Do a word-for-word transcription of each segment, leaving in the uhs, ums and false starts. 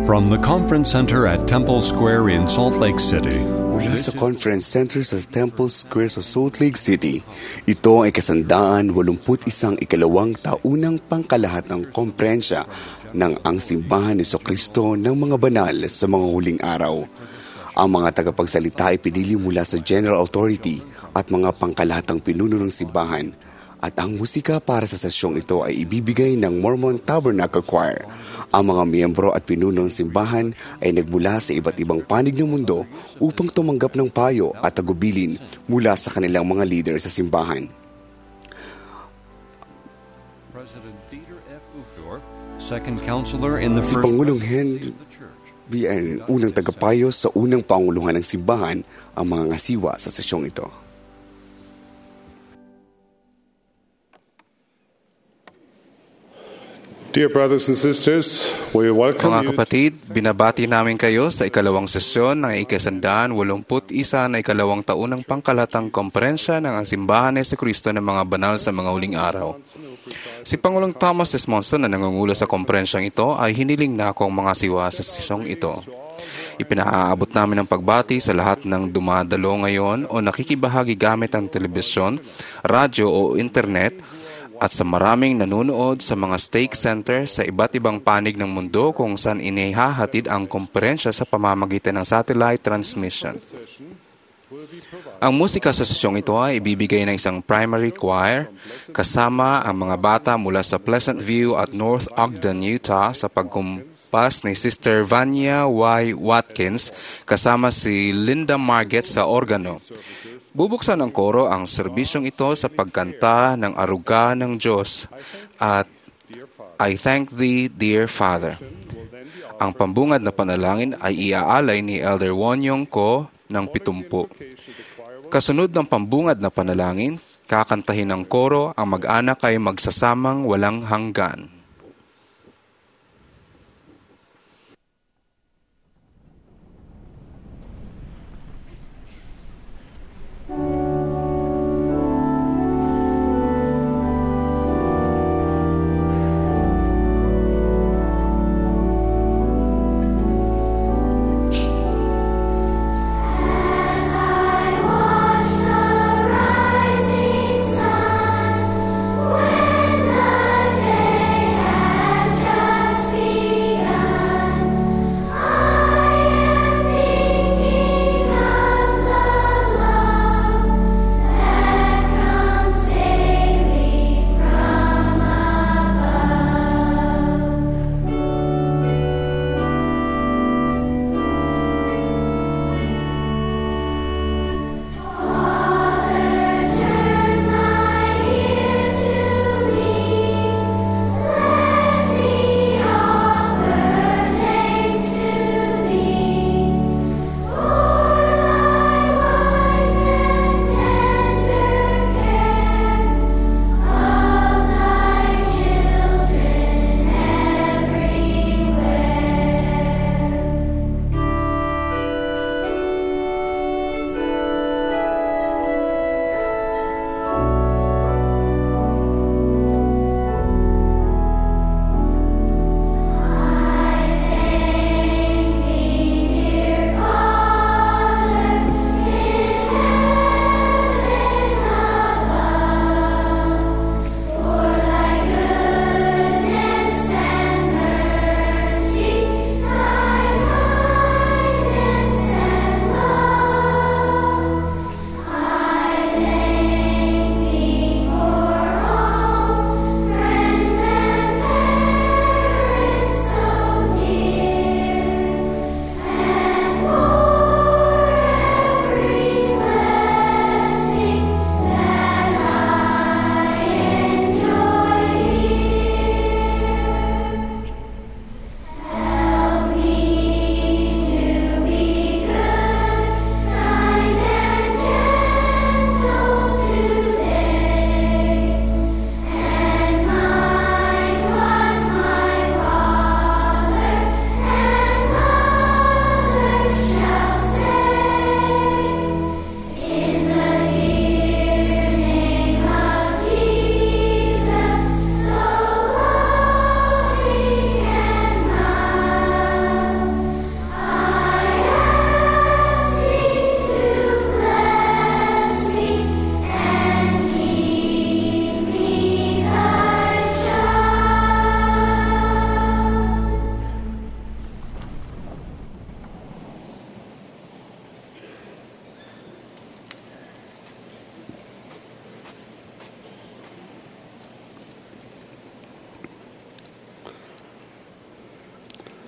From the Conference Center at Temple Square in Salt Lake City. Mula sa Conference Center sa Temple Square sa Salt Lake City, ito ang ikasandaan walumput isang ikalawang taunang pangkalahatang komprensya ng ang simbahan ni Jesucristo ng mga banal sa mga huling araw. Ang mga tagapagsalita ay pinili mula sa General Authority at mga pangkalahatang pinuno ng simbahan. At ang musika para sa sesyong ito ay ibibigay ng Mormon Tabernacle Choir. Ang mga miyembro at pinuno ng simbahan ay nagmula sa iba't ibang panig ng mundo upang tumanggap ng payo at tagubilin mula sa kanilang mga leader sa simbahan. President Dieter F. Uchtdorf, second counselor in the Si first Pangulong Henry B. N. unang tagapayo sa unang panguluhan ng simbahan ang mga ngasiwa sa sesyong ito. Dear brothers and sisters, we welcome Mga you. kapatid, binabati namin kayo sa ikalawang sesyon ng ikasandaan walumput isa na ikalawang taunang pangkalatang komperensya ng ang simbahan ni Jesucristo ng mga banal sa mga huling araw. Si Pangulong Thomas S. Monson na nangungulo sa komperensyang ito ay hiniling na akong mga siwa sa sesyong ito. Ipinaaabot namin ang pagbati sa lahat ng dumadalo ngayon o nakikibahagi gamit ang telebisyon, radyo o internet, at sa maraming nanonood sa mga stake center sa iba't ibang panig ng mundo kung saan inihahatid ang komperensya sa pamamagitan ng satellite transmission. Ang musika sa sesyong ito ay ibibigay ng isang primary choir kasama ang mga bata mula sa Pleasant View at North Ogden, Utah sa pagkumpas ni Sister Vanya Y. Watkins kasama si Linda Marget sa organo. Bubuksan ng koro ang serbisyong ito sa pagkanta ng aruga ng Diyos at I Thank Thee, Dear Father. Ang pambungad na panalangin ay iaalay ni Elder Wonyong Ko ng pitumpu. Kasunod ng pambungad na panalangin, kakantahin ng koro ang mag-anak ay magsasamang walang hanggan. When the day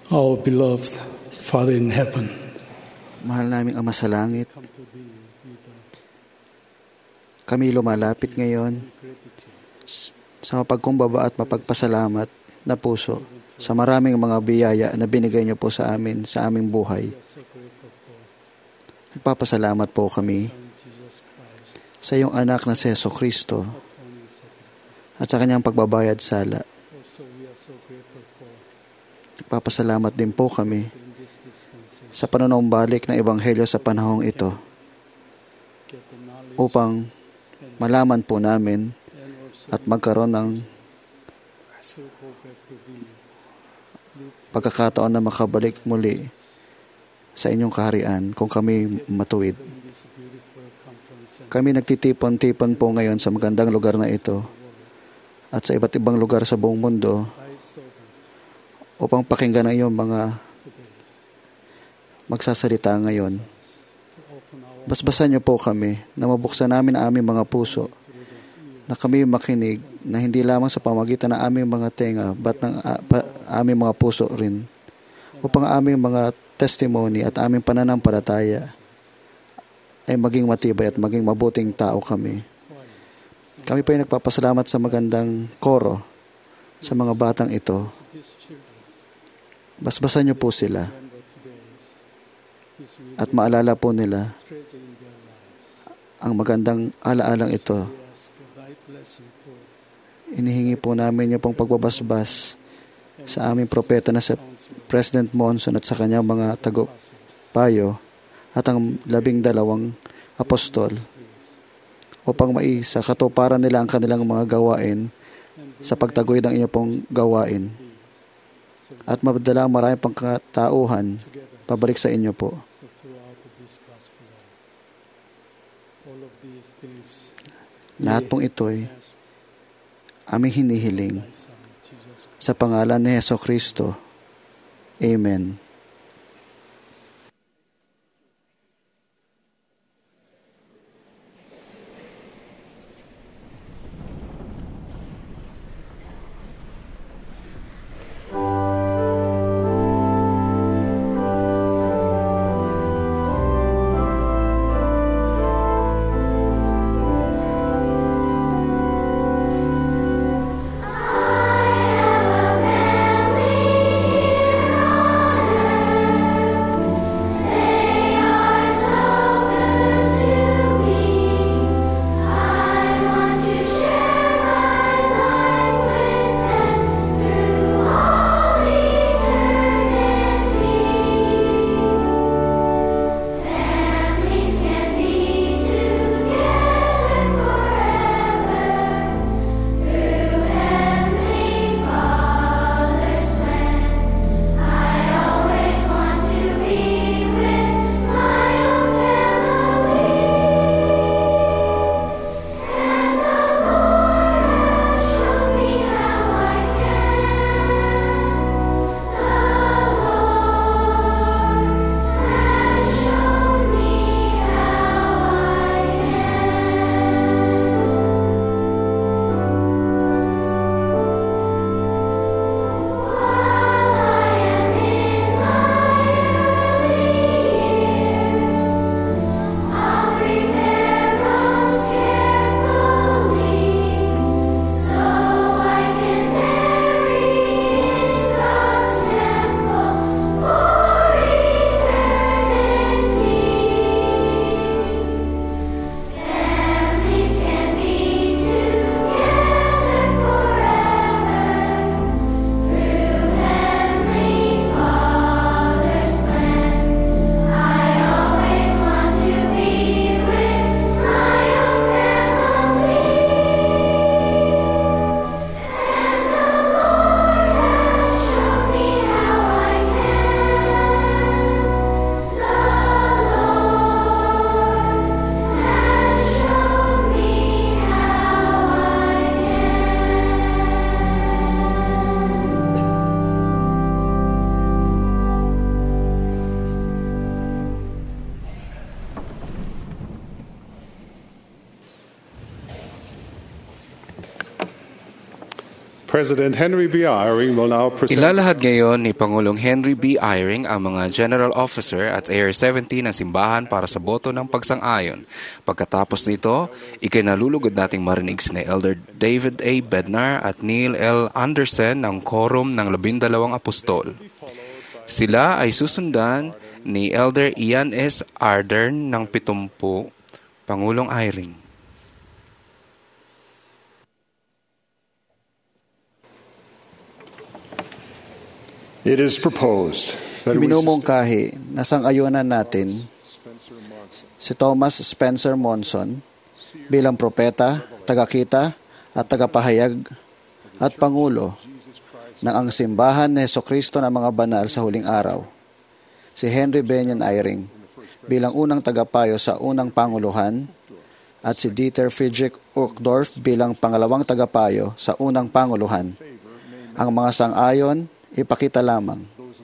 Our beloved Father in heaven, Mahal naming Ama sa langit, kami lumalapit ngayon sa mapagkumbaba at mapagpasalamat na puso sa maraming mga biyaya na binigay niyo po sa amin, sa aming buhay. Nagpapasalamat po kami sa iyong anak na si Jesu Kristo at sa kanyang pagbabayad sala. Nagpapasalamat din po kami sa panunumbalik ng Ebanghelyo sa panahong ito upang malaman po namin at magkaroon ng pagkakataon na makabalik muli sa inyong kaharian kung kami matuwid. Kami nagtitipon-tipon po ngayon sa magandang lugar na ito at sa iba't ibang lugar sa buong mundo upang pakinggan ang iyong mga magsasalita ngayon. Basbasan niyo po kami na mabuksan namin ang aming mga puso, na kami makinig na hindi lamang sa pamagitan ng aming mga tenga, but ng uh, pa, aming mga puso rin, upang aming mga testimony at aming pananampalataya ay maging matibay at maging mabuting tao kami. Kami pa ay nagpapasalamat sa magandang koro sa mga batang ito. Basbasan niyo po sila at maalala po nila ang magandang alaalang ito. Inihingi po namin niyo pong pagbabasbas sa aming propeta na sa President Monson at sa kanyang mga tagupayo at ang labing dalawang apostol upang maisa katuparan nila ang kanilang mga gawain sa pagtaguyod ng inyong pong gawain at mabadala ang maraming pangkatauhan pabalik sa inyo po. Lahat pong ito'y aming hinihiling sa pangalan ni Hesus Kristo. Amen. I have a family here on earth. President Henry B. Eyring will now present. Ilalahad ngayon ni Pangulong Henry B. Eyring ang mga General Officer at Area seventy ng simbahan para sa boto ng pagsang-ayon. Pagkatapos nito, ikinalulugod nating marinig si Elder David A. Bednar at Neil L. Anderson ng Quorum ng Labindalawang Apostol. Sila ay susundan ni Elder Ian S. Ardern ng Pitumpu, Pangulong Eyring. It is proposed that we Iminumungkahi na sang-ayunan natin si Thomas Spencer Monson bilang propeta, tagakita at tagapahayag at pangulo ng ang simbahan ni Jesucristo ng mga banal sa huling araw. Si Henry Benyon Eyring bilang unang tagapayo sa unang panguluhan at si Dieter Friedrich Uchtdorf bilang pangalawang tagapayo sa unang panguluhan. Ang mga sang-ayon ipakita lamang.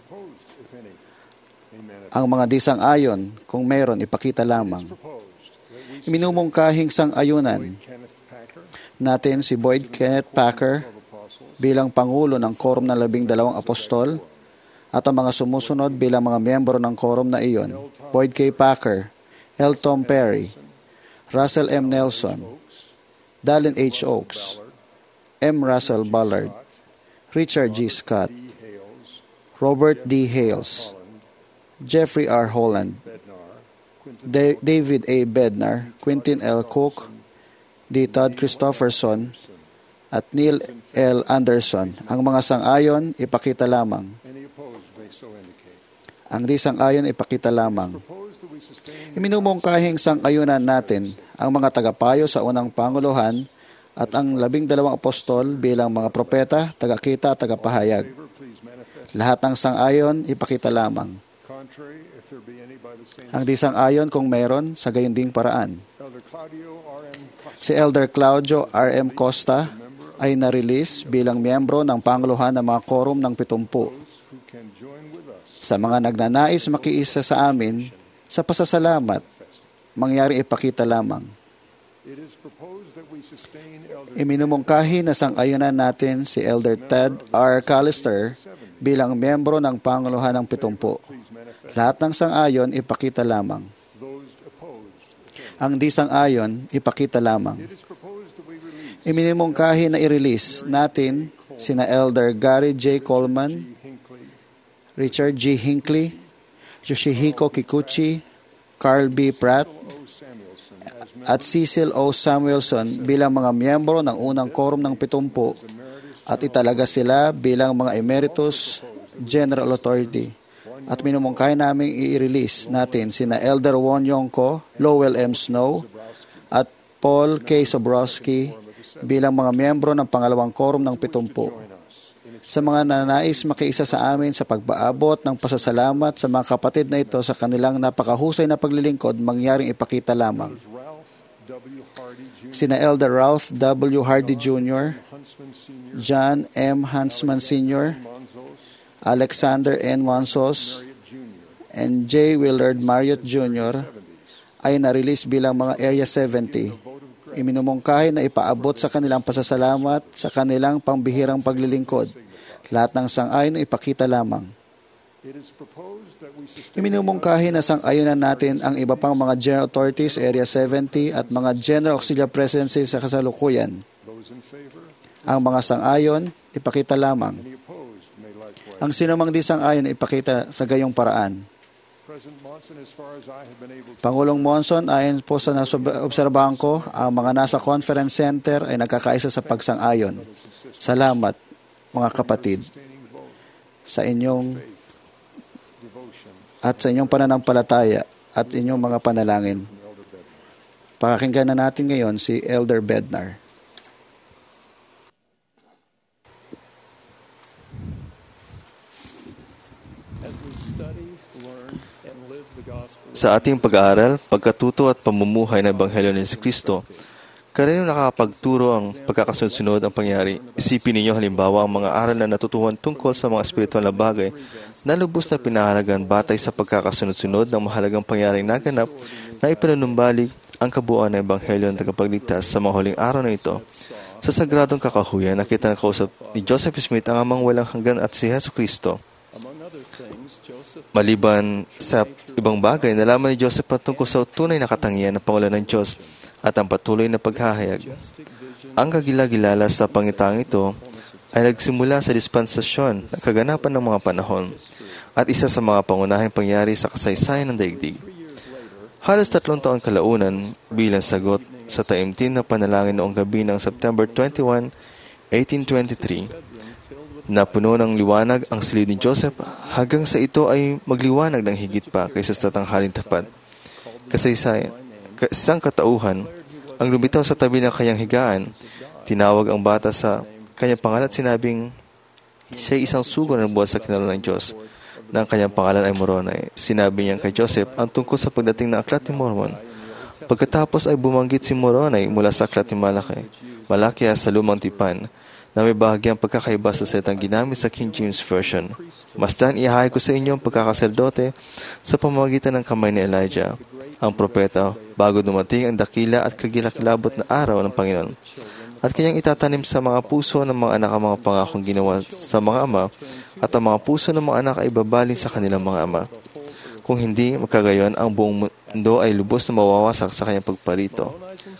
Ang mga di sang-ayon, kung meron, ipakita lamang. Iminumungkahing sang-ayunan natin si Boyd Kenneth Packer bilang Pangulo ng Quorum ng Labing Dalawang Apostol at ang mga sumusunod bilang mga miyembro ng Quorum na iyon: Boyd K. Packer, L. Tom Perry, Russell M. Nelson, Dallin H. Oaks, M. Russell Ballard, Richard G. Scott, Robert D. Hales, Jeffrey R. Holland, Da- David A. Bednar, Quentin L. Cook, D. Todd Christopherson, at Neil L. Anderson. Ang mga sang-ayon, ipakita lamang. Ang di sang-ayon, ipakita lamang. Iminumungkahing sang-ayunan natin ang mga tagapayo sa unang panguluhan at ang labing dalawang apostol bilang mga propeta, tagakita at tagapahayag. Lahat ng sang-ayon, ipakita lamang. Ang di sang-ayon kung meron, sa gayon ding paraan. Si Elder Claudio R M. Costa ay na-release bilang miyembro ng panguluhan ng mga Quorum ng Pitumpu. Sa mga nagnanais makiisa sa amin, sa pasasalamat, mangyari ipakita lamang. Iminumungkahi na sang-ayunan natin si Elder Ted R. Callister bilang miyembro ng panguluhan ng Pitumpu. Lahat ng sang-ayon, ipakita lamang. Ang di sang-ayon, ipakita lamang. Iminumungkahi na i-release natin sina Elder Gary J. Coleman, Richard G. Hinckley, Yoshihiko Kikuchi, Carl B. Pratt, at Cecil O. Samuelson bilang mga miyembro ng unang Quorum ng Pitumpu at italaga sila bilang mga Emeritus General Authority. At minumungkahi namin i-release natin sina Elder Won Yongko, Lowell M. Snow, at Paul K. Sobrowski bilang mga miyembro ng pangalawang Quorum ng Pitumpu. Sa mga nanais makiisa sa amin sa pagbaabot ng pasasalamat sa mga kapatid na ito sa kanilang napakahusay na paglilingkod, mangyaring ipakita lamang. Sina Elder Ralph W. Hardy Junior, John M. Huntsman Senior, Alexander N. Mansos, and J. Willard Marriott Junior ay na-release bilang mga Area seventy. Iminumungkahi na ipaabot sa kanilang pasasalamat sa kanilang pambihirang paglilingkod. Lahat ng sang-ayon ipakita lamang. Iminumungkahi na sang-ayunan natin ang iba pang mga General Authorities, Area seventy, at mga General Auxiliary Presidency sa kasalukuyan. Ang mga sang-ayon, ipakita lamang. Ang sinumang di sang-ayon, ipakita sa gayong paraan. Pangulong Monson, ayon po sa naobserbahan ko, ang mga nasa conference center ay nagkakaisa sa pagsang-ayon. Salamat, mga kapatid, sa inyong at sa inyong pananampalataya at inyong mga panalangin. Pakinggan na natin ngayon si Elder Bednar. Sa ating pag-aaral, pagkatuto at pamumuhay ng Ebanghelyo ni Jesucristo, kanino nakakapagturo ang pagkakasunod-sunod ang pangyari? Isipin ninyo halimbawa ang mga aral na natutuhan tungkol sa mga espiritual na bagay na lubos na pinahalagan batay sa pagkakasunod-sunod ng mahalagang pangyaring naganap na ipanunumbalik ang kabuuan ng Ebanghelyo ng tagapagligtas sa mga huling araw na ito. Sa sagradong kakahuyan, nakita na kausap ni Joseph Smith ang amang walang hanggan at si Hesus Kristo. Maliban sa ibang bagay, nalaman ni Joseph patungkol sa tunay na katangian ng Pangulo ng Diyos at ang patuloy na paghahayag. Ang kagila-gilala sa pangitang ito ay nagsimula sa dispensasyon ng kaganapan ng mga panahon at isa sa mga pangunahing pangyari sa kasaysayan ng daigdig. Halos tatlong taon kalaunan bilang sagot sa taimtim na panalangin noong gabi ng September twenty-first, eighteen twenty-three, napuno ng liwanag ang silid ni Joseph hanggang sa ito ay magliwanag ng higit pa kaysa sa tanghaling tapat. Kasaysayan, isang katauhan, ang lumitaw sa tabi ng kanyang higaan, tinawag ang bata sa kanyang pangalan at sinabing siya isang sugo ng buwan sa kinalooban ng Diyos na ang kanyang pangalan ay Moroni. Sinabi niya kay Joseph ang tungkol sa pagdating ng Aklat ni Mormon. Pagkatapos ay bumanggit si Moroni mula sa Aklat ni Malaki, Malakias sa Lumang Tipan, na may bahagyang pagkakaiba sa salitang ginamit sa King James Version. Masdan ihahay ko sa inyo ang pagkakaserdote sa pamamagitan ng kamay ni Elijah, ang propeta, bago dumating ang dakila at kagilakilabot na araw ng Panginoon. At kanyang itatanim sa mga puso ng mga anak ang mga pangakong ginawa sa mga ama, at ang mga puso ng mga anak ay babaling sa kanilang mga ama. Kung hindi, magkagayon, ang buong mundo ay lubos na mawawasak sa kanyang pagparito.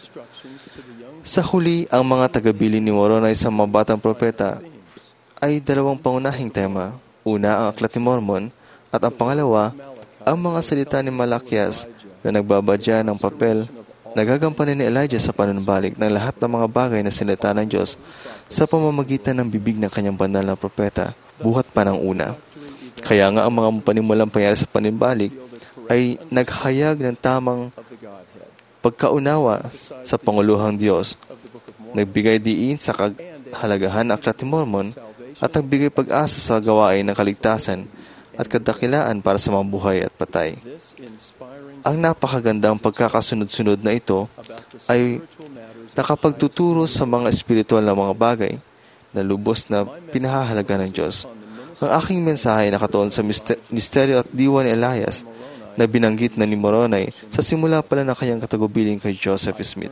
Sa huli, ang mga tagabili ni Moroni sa mga batang propeta ay dalawang pangunahing tema. Una, ang Aklat ni Mormon, at ang pangalawa, ang mga salita ni Malakias na nagbabadya ng papel na gagampanin ni Elijah sa panunumbalik ng lahat ng mga bagay na sinalita ng Diyos sa pamamagitan ng bibig ng kanyang banal na propeta, buhat pa ng una. Kaya nga ang mga panimulang pangyari sa panunumbalik ay naghayag ng tamang pagkaunawa sa Panguluhang Diyos, nagbigay diin sa kahalagahan ng Aklat ni Mormon at nagbigay pag-asa sa gawain ng kaligtasan at kadakilaan para sa mga buhay at patay. Ang napakagandang pagkakasunod-sunod na ito ay nakapagtuturo sa mga espiritual na mga bagay na lubos na pinahahalaga ng Diyos. Ang aking mensahe nakatuon sa misteryo at diwa ni Elias na binanggit na ni Moroni sa simula pala ng kanyang katagubiling kay Joseph Smith.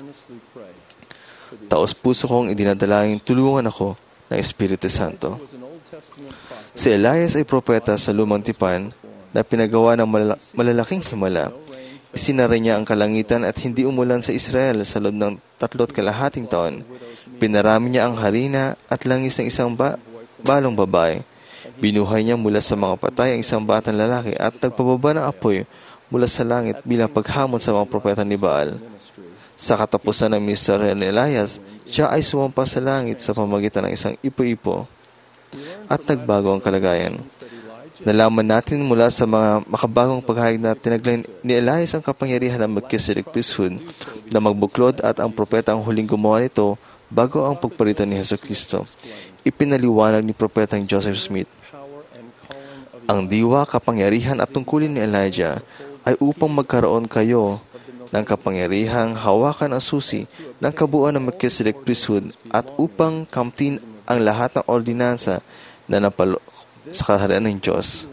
Taos puso kong idinadalangin tulungan ako ng Espiritu Santo. Si Elias ay propeta sa Lumang Tipan na pinagawa ng malala- malalaking himala. Isinara niya ang kalangitan at hindi umulan sa Israel sa loob ng tatlot kalahating taon. Pinarami niya ang harina at langis ng isang ba- balong babae. Binuhay niya mula sa mga patay ang isang batang lalaki at nagpababa ng apoy mula sa langit bilang paghamon sa mga propeta ni Baal. Sa katapusan ng ministeryo ni Elias, siya ay sumampa sa langit sa pamagitan ng isang ipo-ipo at nagbago ang kalagayan. Nalaman natin mula sa mga makabagong paghahayag na tinaglay ni Elias ang kapangyarihan ng Melchizedek priesthood na magbuklod at ang propeta ang huling gumawa nito bago ang pagparito ni Hesus Kristo. Ipinaliwanag ni propetang Joseph Smith. Ang diwa, kapangyarihan at tungkulin ni Elijah ay upang magkaroon kayo ng kapangyarihang hawakan ang susi ng kabuuan ng Melchizedek priesthood at upang kamtin ang lahat ng ordinansa na napalo sa kaharian ng Diyos.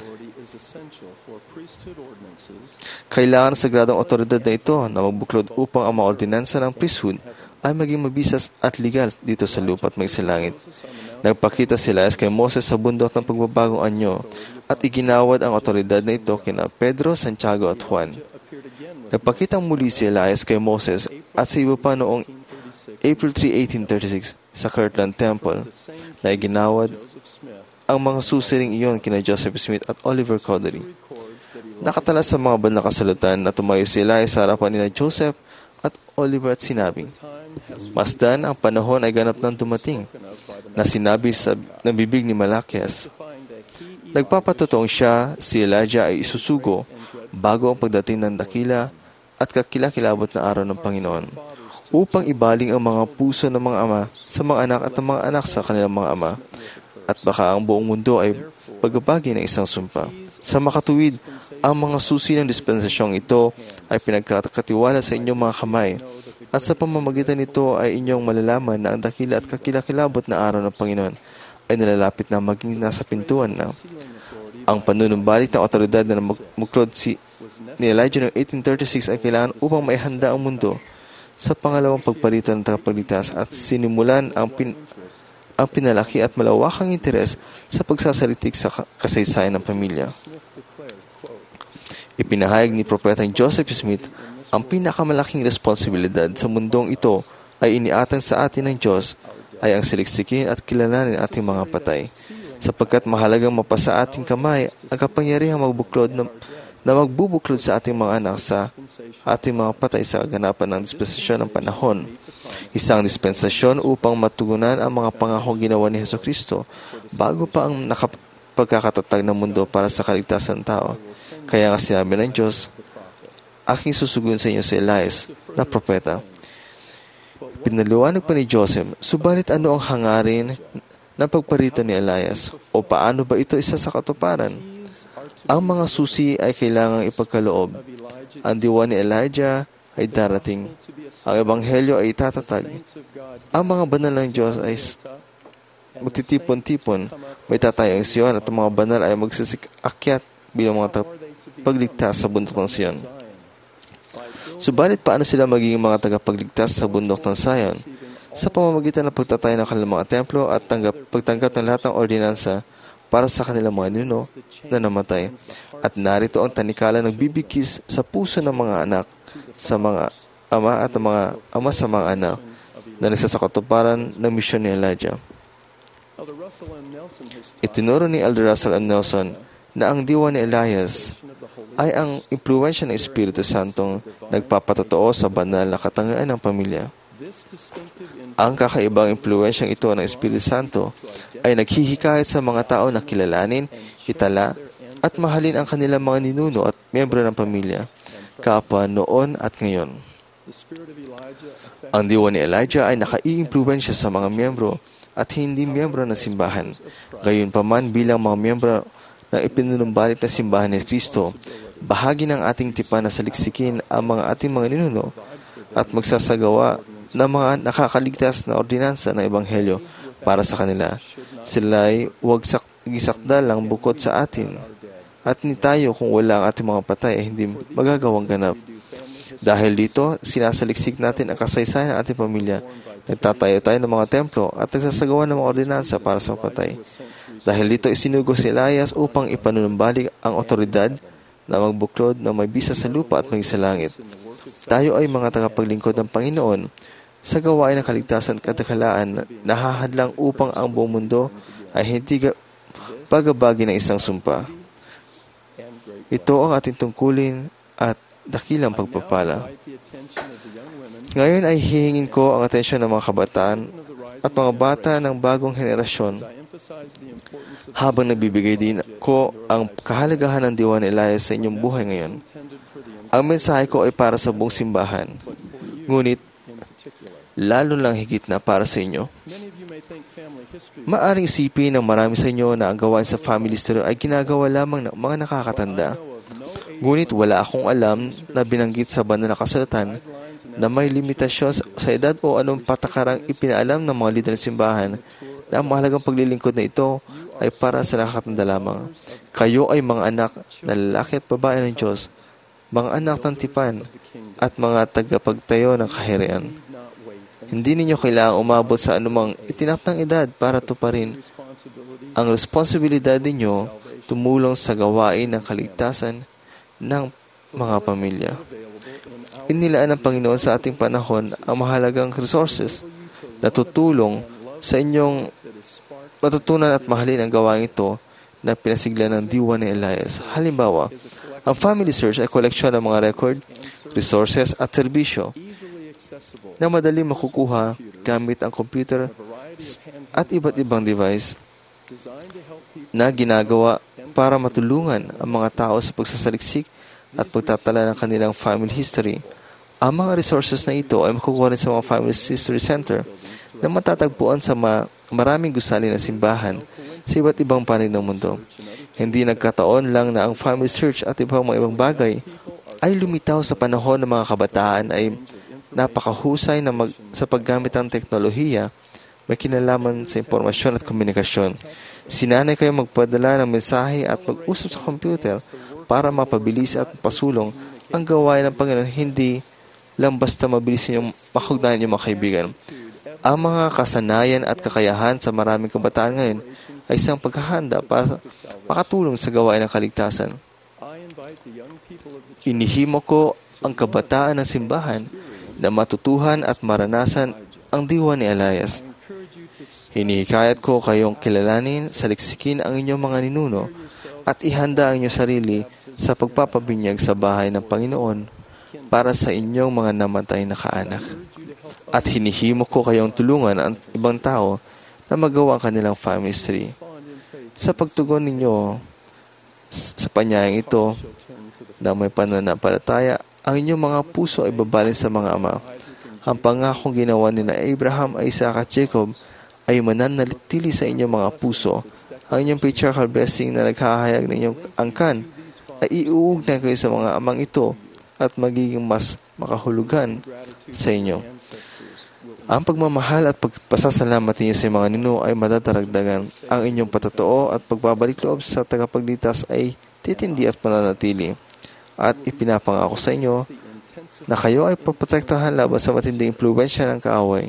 Kailangan ng sagradong otoridad na ito na magbuklod upang ang mga ordinansa ng priesthood ay maging mabisas at legal dito sa lupa at may sa langit. Nagpakita si Elias kay Moses sa bundok ng pagbabagong anyo at iginawad ang otoridad na ito kina Pedro, Santiago at Juan. Nagpakitang muli si Elias kay Moses at sa iba pa noong April third, eighteen thirty-six sa Kirtland Temple na iginawad ang mga susiring iyon kina Joseph Smith at Oliver Cowdery. Nakatala sa mga banal na kasulatan na tumayo si Elias sa harapan nila Joseph at Oliver at sinabi, "Masdan, ang panahon ay ganap nang dumating," na sinabi sa nabibig ni Malakias. Nagpapatotoong siya, si Elijah ay isusugo bago ang pagdating ng dakila at kakilakilabot na araw ng Panginoon upang ibaling ang mga puso ng mga ama sa mga anak at ang mga anak sa kanilang mga ama at baka ang buong mundo ay pagbabagi ng isang sumpa. Sa makatuwid, ang mga susi ng dispensasyong ito ay pinagkakatiwala sa inyong mga kamay at sa pamamagitan nito ay inyong malalaman na ang dakila at kakilakilabot na araw ng Panginoon ay nalalapit na maging nasa pintuan na. Ang panunumbalik ng otoridad na muklod si ni Elijah noong eighteen thirty-six ay kailangan upang maihanda ang mundo sa pangalawang pagparito ng tagapagligtas at sinimulan ang, pin, ang pinalaki at malawakang interes sa pagsasalitik sa kasaysayan ng pamilya. Ipinahayag ni Propetang Joseph Smith, ang pinakamalaking responsibilidad sa mundong ito ay iniatang sa atin ng Diyos ay ang siliksikin at kilalanin ating mga patay, sapagkat mahalagang mapasa ating kamay ang kapangyarihang magbuklod na, na magbubuklod sa ating mga anak sa ating mga patay sa kaganapan ng dispensasyon ng panahon. Isang dispensasyon upang matugunan ang mga pangakong ginawa ni Hesukristo bago pa ang nakapagkakatatag ng mundo para sa kaligtasan ng tao. Kaya nga sinabi ng Diyos, aking susugun sa inyo si Elias na propeta. Pinaluwanag pa ni Joseph, subalit ano ang hangarin ng pagparito ni Elias o paano ba ito isa sa katuparan? Ang mga susi ay kailangang ipagkaloob. Ang diwa ni Elijah ay darating. Ang ebanghelyo ay itatatag. Ang mga banal ng Diyos ay magtitipon-tipon. May tatayang Sion at ang mga banal ay magsisiakyat bilang mga pagligtas sa bundok ng Sion. Subalit paano sila magiging mga tagapagligtas sa bundok ng Sion? Sa pamamagitan ng pagtatay ng kanilang mga templo at tanggap, pagtanggap ng lahat ng ordinansa para sa kanilang mga ninuno na namatay. At narito ang tanikala nagbibigkis sa puso ng mga anak sa mga ama at ang mga ama sa mga anak na nasa sa katuparan ng misyon ni Elijah. Itinuro ni Elder Russell M. Nelson na ang diwa ni Elias ay ang impluwensya ng Espiritu Santong nagpapatotoo sa banal na katangian ng pamilya. Ang kakaibang impluwensyang ito ng Espiritu Santo ay naghihikayat sa mga tao na kilalanin, itala, at mahalin ang kanilang mga ninuno at miyembro ng pamilya, kapwa noon at ngayon. Ang diwa ni Elijah ay nakaiimpluwensya sa mga miyembro at hindi miyembro ng simbahan. Gayunpaman bilang mga miyembro ng ipinunumbalik na simbahan ni Kristo, bahagi ng ating tipan na saliksikin ang mga ating mga ninuno at magsasagawa ng mga nakakaligtas na ordinansa ng Ebanghelyo para sa kanila. Sila ay huwag gisakdal lang bukod sa atin at ni tayo kung wala ang ating mga patay ay hindi magagawang ganap. Dahil dito, sinasaliksik natin ang kasaysayan ng ating pamilya. Nagtatayo tayo ng mga templo at nagsasagawa ng mga ordinansa para sa patay. Dahil dito, isinugo si Elias upang ipanunumbalik ang otoridad na magbuklod na may bisa sa lupa at may sa langit. Tayo ay mga tagapaglingkod ng Panginoon sa gawain ng kaligtasan at katakalaan na nahahadlang upang ang buong mundo ay hindi bagabagi ng isang sumpa. Ito ang ating tungkulin at dakilang pagpapala. Ngayon ay hihingin ko ang atensyon ng mga kabataan at mga bata ng bagong henerasyon habang nagbibigay din ko ang kahalagahan ng diwa ni Elias sa inyong buhay ngayon. Ang mensahe ko ay para sa buong simbahan, ngunit lalo lang higit na para sa inyo. Maaring isipin ng marami sa inyo na ang gawain sa family history ay ginagawa lamang ng mga nakakatanda. Ngunit wala akong alam na binanggit sa banal na kasulatan na may limitasyon sa edad o anong patakarang ipinaalam ng mga lider ng simbahan na ang mahalagang paglilingkod na ito ay para sa nakakatanda lamang. Kayo ay mga anak na lalaki at babae ng Diyos, mga anak ng tipan at mga tagapagtayo ng kaharian. Hindi ninyo kailangang umabot sa anumang itinakdang edad para tuparin ang responsibilidad ninyo tumulong sa gawain ng kaligtasan ng mga pamilya. Inilaan ng Panginoon sa ating panahon ang mahalagang resources na tutulong sa inyong matutunan at mahalin ang gawain ito na pinasigla ng diwa ni Elias. Halimbawa, ang Family Search ay koleksyon ng mga record, resources at serbisyo na madali makukuha gamit ang computer at iba't ibang device na ginagawa para matulungan ang mga tao sa pagsasaliksik at pagtatala ng kanilang family history. Ang mga resources na ito ay makukuha rin sa mga Family History Center na matatagpuan sa ma- maraming gusali na simbahan sa iba't ibang panig ng mundo. Hindi nagkataon lang na ang Family Search at ibang mga ibang bagay ay lumitaw sa panahon ng mga kabataan ay napakahusay na mag- sa paggamit ng teknolohiya, may kinalaman sa impormasyon at komunikasyon. Sinanay kayo magpadala ng mensahe at mag-usap sa computer para mapabilis at pasulong ang gawain ng Panginoon, hindi lang basta mabilis ninyong makugnayan ninyong mga kaibigan. Ang mga kasanayan at kakayahan sa maraming kabataan ngayon ay isang paghahanda para makatulong sa gawain ng kaligtasan. Inihimo ko ang kabataan ng simbahan na matutuhan at maranasan ang diwa ni Elias. Hinihikayat ko kayong kilalanin, saliksikin ang inyong mga ninuno at ihanda ang inyong sarili sa pagpapabinyag sa bahay ng Panginoon para sa inyong mga namatay na kaanak. At hinihimo ko kayong tulungan ang ibang tao na magawa ang kanilang family history. Sa pagtugon ninyo sa panyayang ito na may pananampalataya, ang inyong mga puso ay babalin sa mga ama. Ang pangakong ginawa ni na Abraham, Isaac at Jacob ay mananatili sa inyong mga puso. Ang inyong patriarchal blessing na naghahayag ng inyong angkan ay iuugnay kayo sa mga amang ito at magiging mas makahulugan sa inyo. Ang pagmamahal at pagpasasalamat ninyo sa mga ninuno ay madadaragdagan. Ang inyong patotoo at pagbabalik loob sa tagapagligtas ay titindi at mananatili. At ipinapangako sa inyo na kayo ay paprotektahan laban sa matinding impluwensya ng kaaway.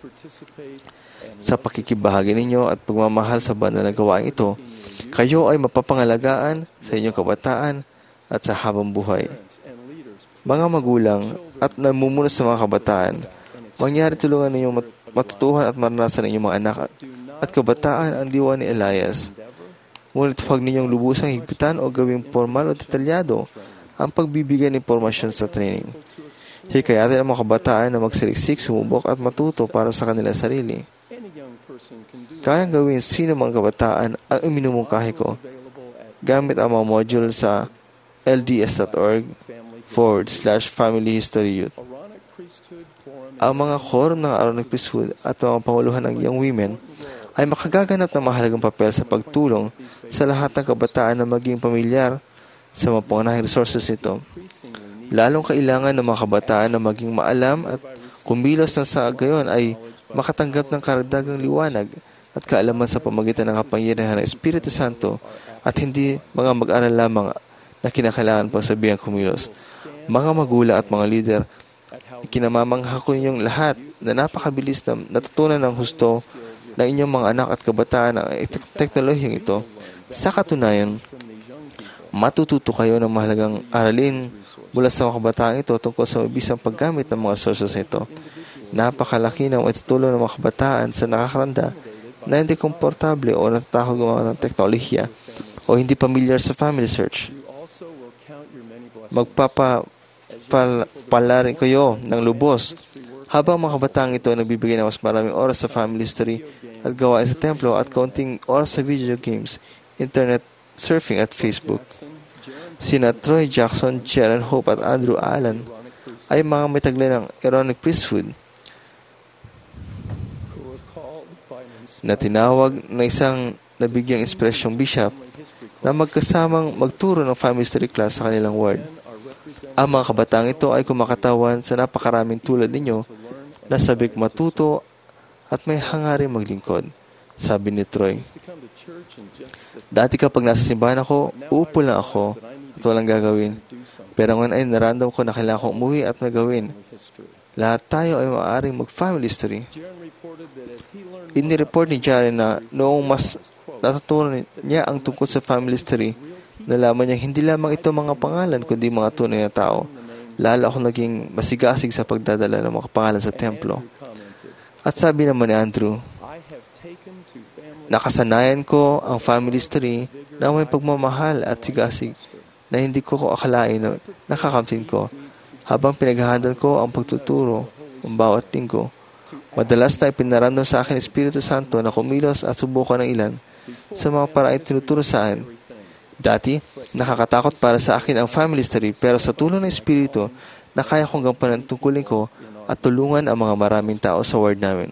Sa pakikibahagi ninyo at pagmamahal sa banal na gawain ito, kayo ay mapapangalagaan sa inyong kabataan at sa habang buhay. Mga magulang at namumuno sa mga kabataan, mangyari tulungan ninyong matutuhan at maranasan ng inyong mga anak at kabataan ang diwa ni Elias. Ngunit huwag ninyong lubusang higpitan o gawing formal o detalyado ang pagbibigay ng impormasyon sa training. Hikayatin ang mga kabataan na magsaliksik, sumubok at matuto para sa kanilang sarili. Kayang gawin sino mga kabataan ang iminumungkahi ko gamit ang mga module sa lds.org forward slash family history youth. Ang mga quorum ng Aaronic Priesthood at mga panguluhan ng Young Women ay makagaganap ng mahalagang papel sa pagtulong sa lahat ng kabataan na maging pamilyar sa mga pangunahing resources nito. Lalong kailangan ng mga kabataan na maging maalam at kumilos na sa gayon ay makatanggap ng karagdagang liwanag at kaalaman sa pamagitan ng kapangyarihan ng Espiritu Santo at hindi mga mag-aral lamang na kinakailangan pang sabihang kumilos. Mga magulang at mga leader, ikinamamangha ko ninyong lahat na napakabilis na natutunan ng husto ng inyong mga anak at kabataan ang teknolohiyang ito. Sa katunayan, matututo kayo ng mahalagang aralin mula sa mga kabataan ito tungkol sa mabisang paggamit ng mga sources ito. Napakalaki ng matutulong ng mga kabataan sa nakakaranda na hindi komportable o natatakot gumawa ng teknolohiya o hindi familiar sa family search. Magpapalarin kayo ng lubos habang mga kabataan ito ay nagbibigay ng mas maraming oras sa family history at gawain sa templo at kaunting oras sa video games, internet surfing at Facebook. Sina Troy Jackson, Sharon Hope at Andrew Allen ay mga may taglay ng Aaronic Priesthood na tinawag na isang nabigyang inspirasyong bishop na magkasamang magturo ng family history class sa kanilang ward. Ang mga kabataang ito ay kumakatawan sa napakaraming tulad ninyo na sabik matuto at may hangaring maglingkod, sabi ni Troy. Dati kapag nasa simbahan ako, uupo lang ako at walang gagawin. Pero ngayon ay narandam ko na kailangan kong umuwi at magawin. Lahat tayo ay maaaring mag-family history. Inireport ni Jaren na noong mas natutunan niya ang tungkol sa family history, nalaman niya hindi lamang ito mga pangalan kundi mga tunay na tao. Lalo ako naging masigasig sa pagdadala ng mga pangalan sa templo. At sabi naman ni Andrew, nakasanayan ko ang family history na may pagmamahal at sigasig na hindi ko akalain na nakakamtin ko habang pinaghahandaan ko ang pagtuturo ng bawat linggo. Madalas na ipinaramdam sa akin Espiritu Santo na kumilos at subukan ng ilan sa mga paraang tinuturo sa akin. Dati, nakakatakot para sa akin ang family history pero sa tulong ng Espiritu na kaya kong gampanan tungkulin ko at tulungan ang mga maraming tao sa ward namin.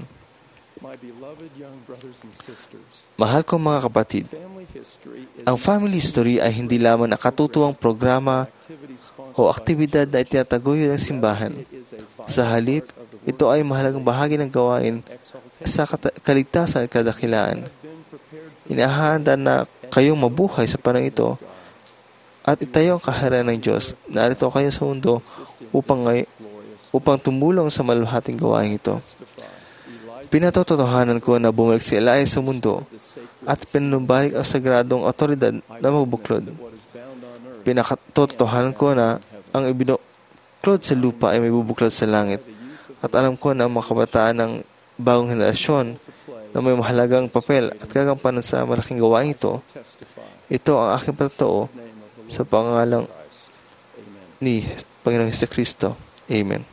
Mahal kong mga kapatid, ang family history ay hindi lamang nakatutuwang programa o aktibidad na itinataguyod ng simbahan. Sa halip, ito ay mahalagang bahagi ng gawain sa kaligtasan at kadakilaan. Inahanda na kayong mabuhay sa panahon ito at itayo ang kaharian ng Diyos. Narito kayo sa mundo upang ngay- upang tumulong sa maluhating gawain ito. Pinatotohanan ko na bumalik si Elias sa mundo at pinunumbalik ang sagradong otoridad na magbuklod. Pinatotohanan ko na ang ibinuklod sa lupa ay may bubuklod sa langit at alam ko na ang mga kabataan ng bagong henerasyon na may mahalagang papel at gagampanan sa malaking gawain ito. Ito ang aking patotoo sa pangalang ni Panginoong Jesucristo. Amen.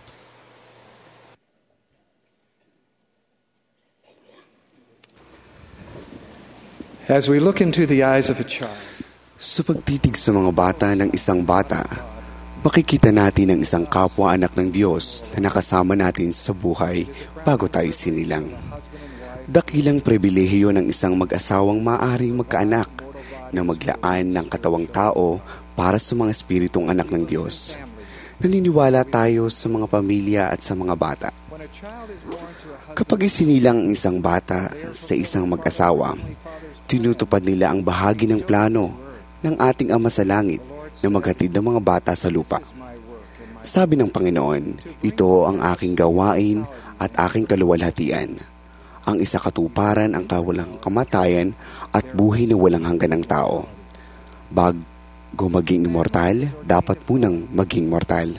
As we look into the eyes of a child, Sa pagtitig sa mga bata ng isang bata, makikita natin ang isang kapwa-anak ng Diyos na nakasama natin sa buhay bago tayo sinilang. Dakilang pribilehiyo ng isang mag-asawang maaring magkaanak na maglaan ng katawang tao para sa mga espiritong anak ng Diyos. Naniniwala tayo sa mga pamilya at sa mga bata. Kapag isinilang ang isang bata sa isang mag-asawa, tinutupad nila ang bahagi ng plano ng ating Ama sa Langit na maghatid ng mga bata sa lupa. Sabi ng Panginoon, ito ang aking gawain at aking kaluwalhatian. Ang isa katuparan ang kawalang kamatayan at buhay na walang hanggan ng tao. Bago maging immortal, dapat munang maging mortal.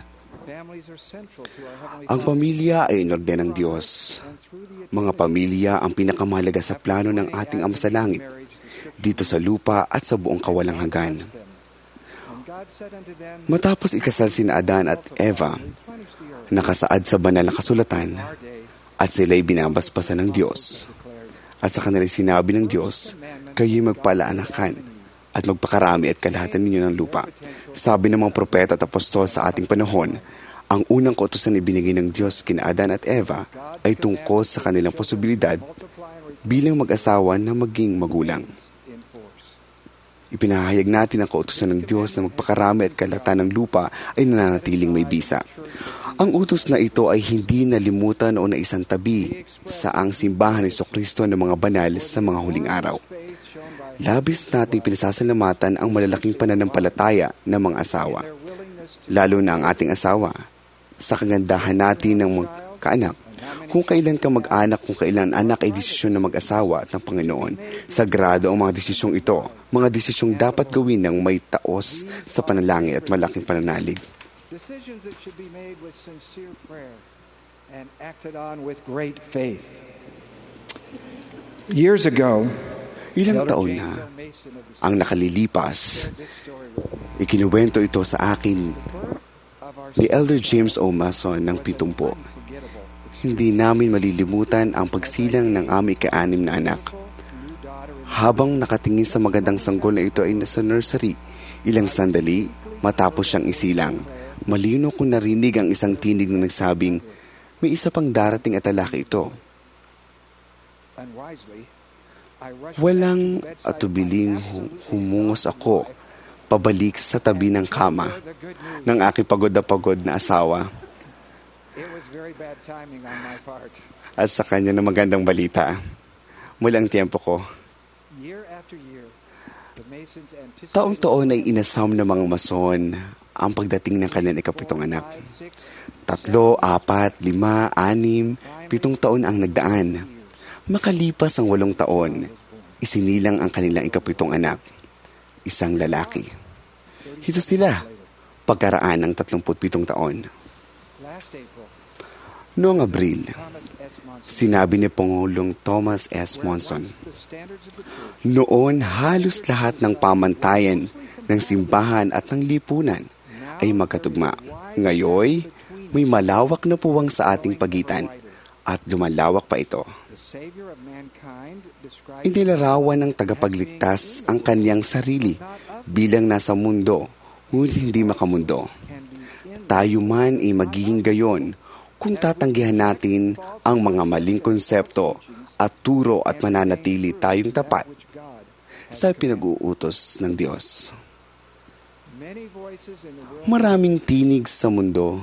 Ang pamilya ay inorde ng Diyos. Mga pamilya ang pinakamahalaga sa plano ng ating Ama sa Langit, dito sa lupa at sa buong kawalang hanggan. Matapos ikasal sina Adan at Eva, nakasaad sa banal na kasulatan, at sila'y binabasbasan ng Diyos. At sa kanilang sinabi ng Diyos, kayo'y magpalaanakan at magpakarami at kalahatan ninyo ng lupa. Sabi ng mga propeta at apostol sa ating panahon, ang unang kautusan na ibinigay ng Diyos kina Adan at Eva ay tungkol sa kanilang posibilidad bilang mag-asawa na maging magulang. Ipinahayag natin ang kautusan ng Diyos na magpakarami at kalahatan ng lupa ay nananatiling may bisa. Ang utos na ito ay hindi nalimutan o naisantabi sa ang simbahan ni Jesucristo ng mga banal sa mga huling araw. Labis nating pinasasalamatan ang malalaking pananampalataya ng mga asawa, lalo na ang ating asawa, sa kagandahan natin ng mga kaanak. Kung kailan ka mag-anak, kung kailan anak ay desisyon ng mag-asawa at ng Panginoon. Sagrado ang mga desisyong ito, mga desisyong dapat gawin ng may taos sa panalangin at malaking pananalig. decisions that should be made with sincere prayer and acted on with great faith. Years ago, Ilang taon na ang nakalilipas, ikinuwento ito sa akin ni Elder James O. Mason ng Pitumpo. Hindi namin malilimutan ang pagsilang ng aming ika-anim na anak. Habang nakatingin sa magandang sanggol na ito ay nasa nursery, ilang sandali matapos siyang isilang, malino kong narinig ang isang tinig na nagsabing, may isa pang darating at lalaki ito. Walang atubiling humungos ako pabalik sa tabi ng kama ng aking pagod na pagod na asawa. At sa kanya na magandang balita, mula ang tiyempo ko. Taong-taon ay inasam ng mga mason ang pagdating ng kanilang ikapitong anak. Tatlo, apat, lima, anim, pitong taon ang nagdaan. Makalipas ang walong taon, isinilang ang kanilang ikapitong anak, isang lalaki. Ito sila, pagkaraan ng tatlumput pitong taon. Noong Abril, sinabi ni Pangulong Thomas S. Monson, noon halos lahat ng pamantayan ng simbahan at ng lipunan ay magkatugma. Ngayon, may malawak na puwang sa ating pagitan at lumalawak pa ito. Inilarawan ng tagapagligtas ang kanyang sarili bilang nasa mundo, ngunit hindi makamundo. Tayo man ay magiging gayon kung tatanggihan natin ang mga maling konsepto at turo at mananatili tayong tapat sa pinag-uutos ng Diyos. Maraming tinig sa mundo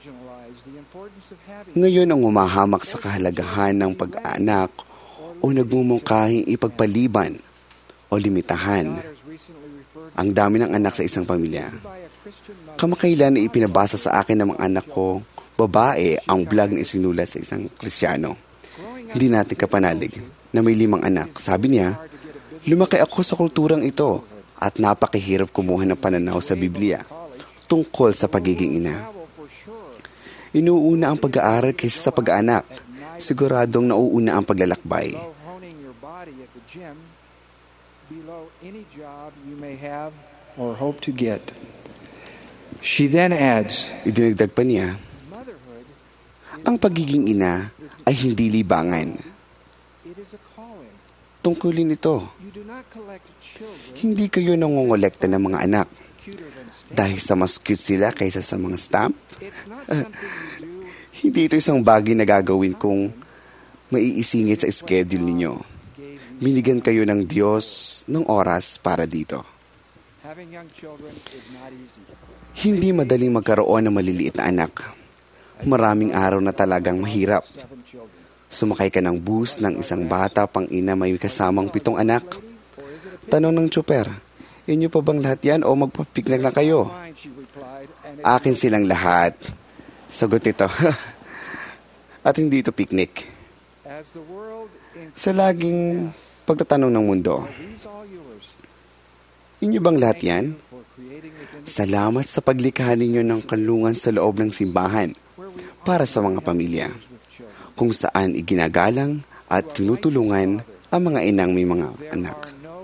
ngayon ang umahamak sa kahalagahan ng pag-anak o nagmumungkahing ipagpaliban o limitahan ang dami ng anak sa isang pamilya. Kamakailan ay ipinabasa sa akin ng mga anak ko babae ang blog na isinulat sa isang Kristiyano. Hindi natin kapanalig na may limang anak. Sabi niya, lumaki ako sa kulturang ito at napakahirap kumuha ng pananaw sa Biblia tungkol sa pagiging ina. Inuuna ang pag-aaral kaysa sa pag-aanak. Siguradong nauuna ang paglalakbay. Or hope to get. She then adds, Idinagdag pa niya, ang pagiging ina ay hindi libangan. Tungkulin ito. Hindi kayo nangongolekta ng mga anak dahil sa mas cute sila kaysa sa mga stamp. Uh, hindi ito isang bagay na gagawin kung maiisingit sa schedule ninyo. Binigyan kayo ng Diyos ng oras para dito. Hindi madaling magkaroon ng maliliit na anak. Maraming araw na talagang mahirap. Sumakay ka ng bus ng isang bata pang ina may kasamang pitong anak. Tanong ng tsuper, inyo pa bang lahat yan o magpapiknik na kayo? Akin silang lahat. Sagot nito. At hindi ito picnic. Sa laging pagtatanong ng mundo, inyo bang lahat yan? Salamat sa paglikha ninyo ng kanlungan sa loob ng simbahan para sa mga pamilya, kung saan iginagalang at tinutulungan ang mga inang may mga anak.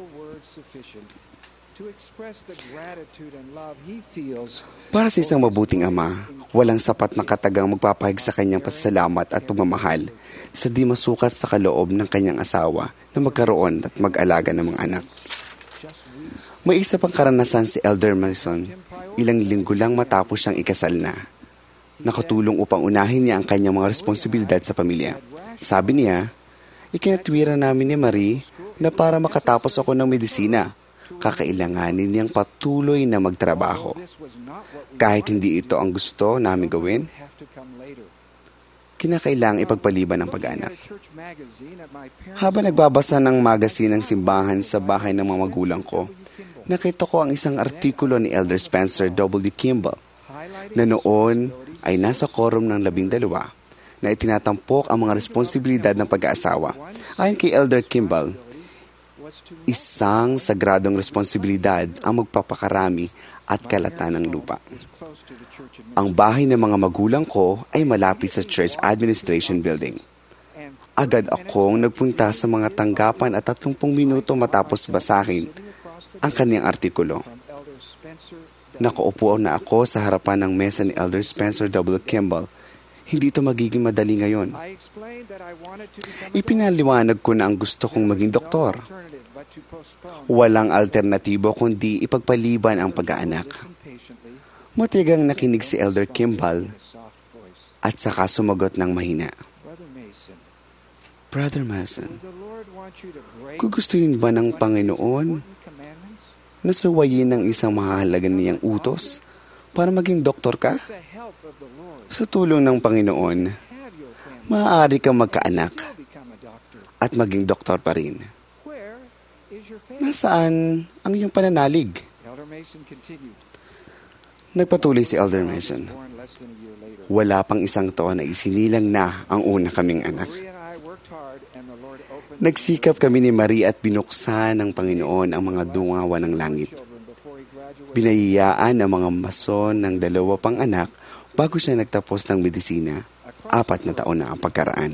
Para sa isang mabuting ama, walang sapat na katagang magpapahig sa kanyang pasasalamat at pagmamahal sa di masukat sa kaloob ng kanyang asawa na magkaroon at mag-alaga ng mga anak. May isa pang karanasan si Elder Mason, ilang linggo lang matapos siyang ikasal na. Nakatulong upang unahin niya ang kanyang mga responsibilidad sa pamilya. Sabi niya, ikinatwira namin ni Marie na para makatapos ako ng medisina, kakailanganin niyang patuloy na magtrabaho. Kahit hindi ito ang gusto namin gawin, kinakailangang ipagpaliban ang pag-anak. Habang nagbabasa ng magazine ng simbahan sa bahay ng mga magulang ko, nakita ko ang isang artikulo ni Elder Spencer W. Kimball na noon ay nasa quorum ng labing dalawa na itinatampok ang mga responsibilidad ng pag-aasawa. Ayon kay Elder Kimball, isang sagradong responsibilidad ang magpapakarami at kalatan ng lupa. Ang bahay ng mga magulang ko ay malapit sa Church Administration Building. Agad akong nagpunta sa mga tanggapan at tatlumpung minuto matapos basahin ang kaniyang artikulo. Nakaupo na ako sa harapan ng mesa ni Elder Spencer W. Kimball. Hindi ito magiging madali ngayon. Ipinaliwanag ko na ang gusto kong maging doktor. Walang alternatibo kundi ipagpaliban ang pag-aanak. Matigang nakinig si Elder Kimball at saka sumagot ng mahina. Brother Mason, gugustuhin ba ng Panginoon na suwayin ng isang mahalaga niyang utos para maging doktor ka? Sa tulong ng Panginoon, maaari kang magkaanak at maging doktor pa rin. Nasaan ang iyong pananalig? Nagpatuloy si Elder Mason. Wala pang isang taon na isinilang na ang una kaming anak. Nagsikap kami ni Marie at binuksan ng Panginoon ang mga dungawan ng langit. Binayayaan ang mga mason ng dalawa pang anak bago siya nagtapos ng medisina. Apat na taon na ang pagkaraan.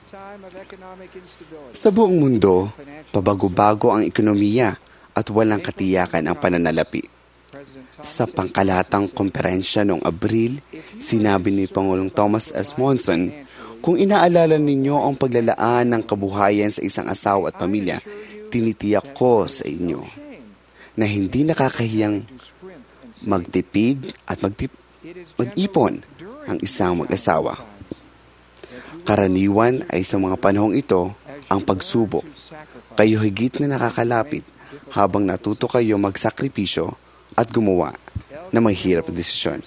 Sa buong mundo, pabago-bago ang ekonomiya at walang katiyakan ang pananalapi. Sa pangkalahatang komperensya noong Abril, sinabi ni Pangulong Thomas S. Monson, kung inaalala ninyo ang paglalaan ng kabuhayan sa isang asawa at pamilya, tinitiyak ko sa inyo na hindi nakakahiyang magtipid at magtip, mag-ipon ang isang mag-asawa. Karaniwan ay sa mga panahong ito ang pagsubok. Kayo higit na nakakalapit habang natuto kayo magsakripisyo at gumawa ng mahirap na desisyon.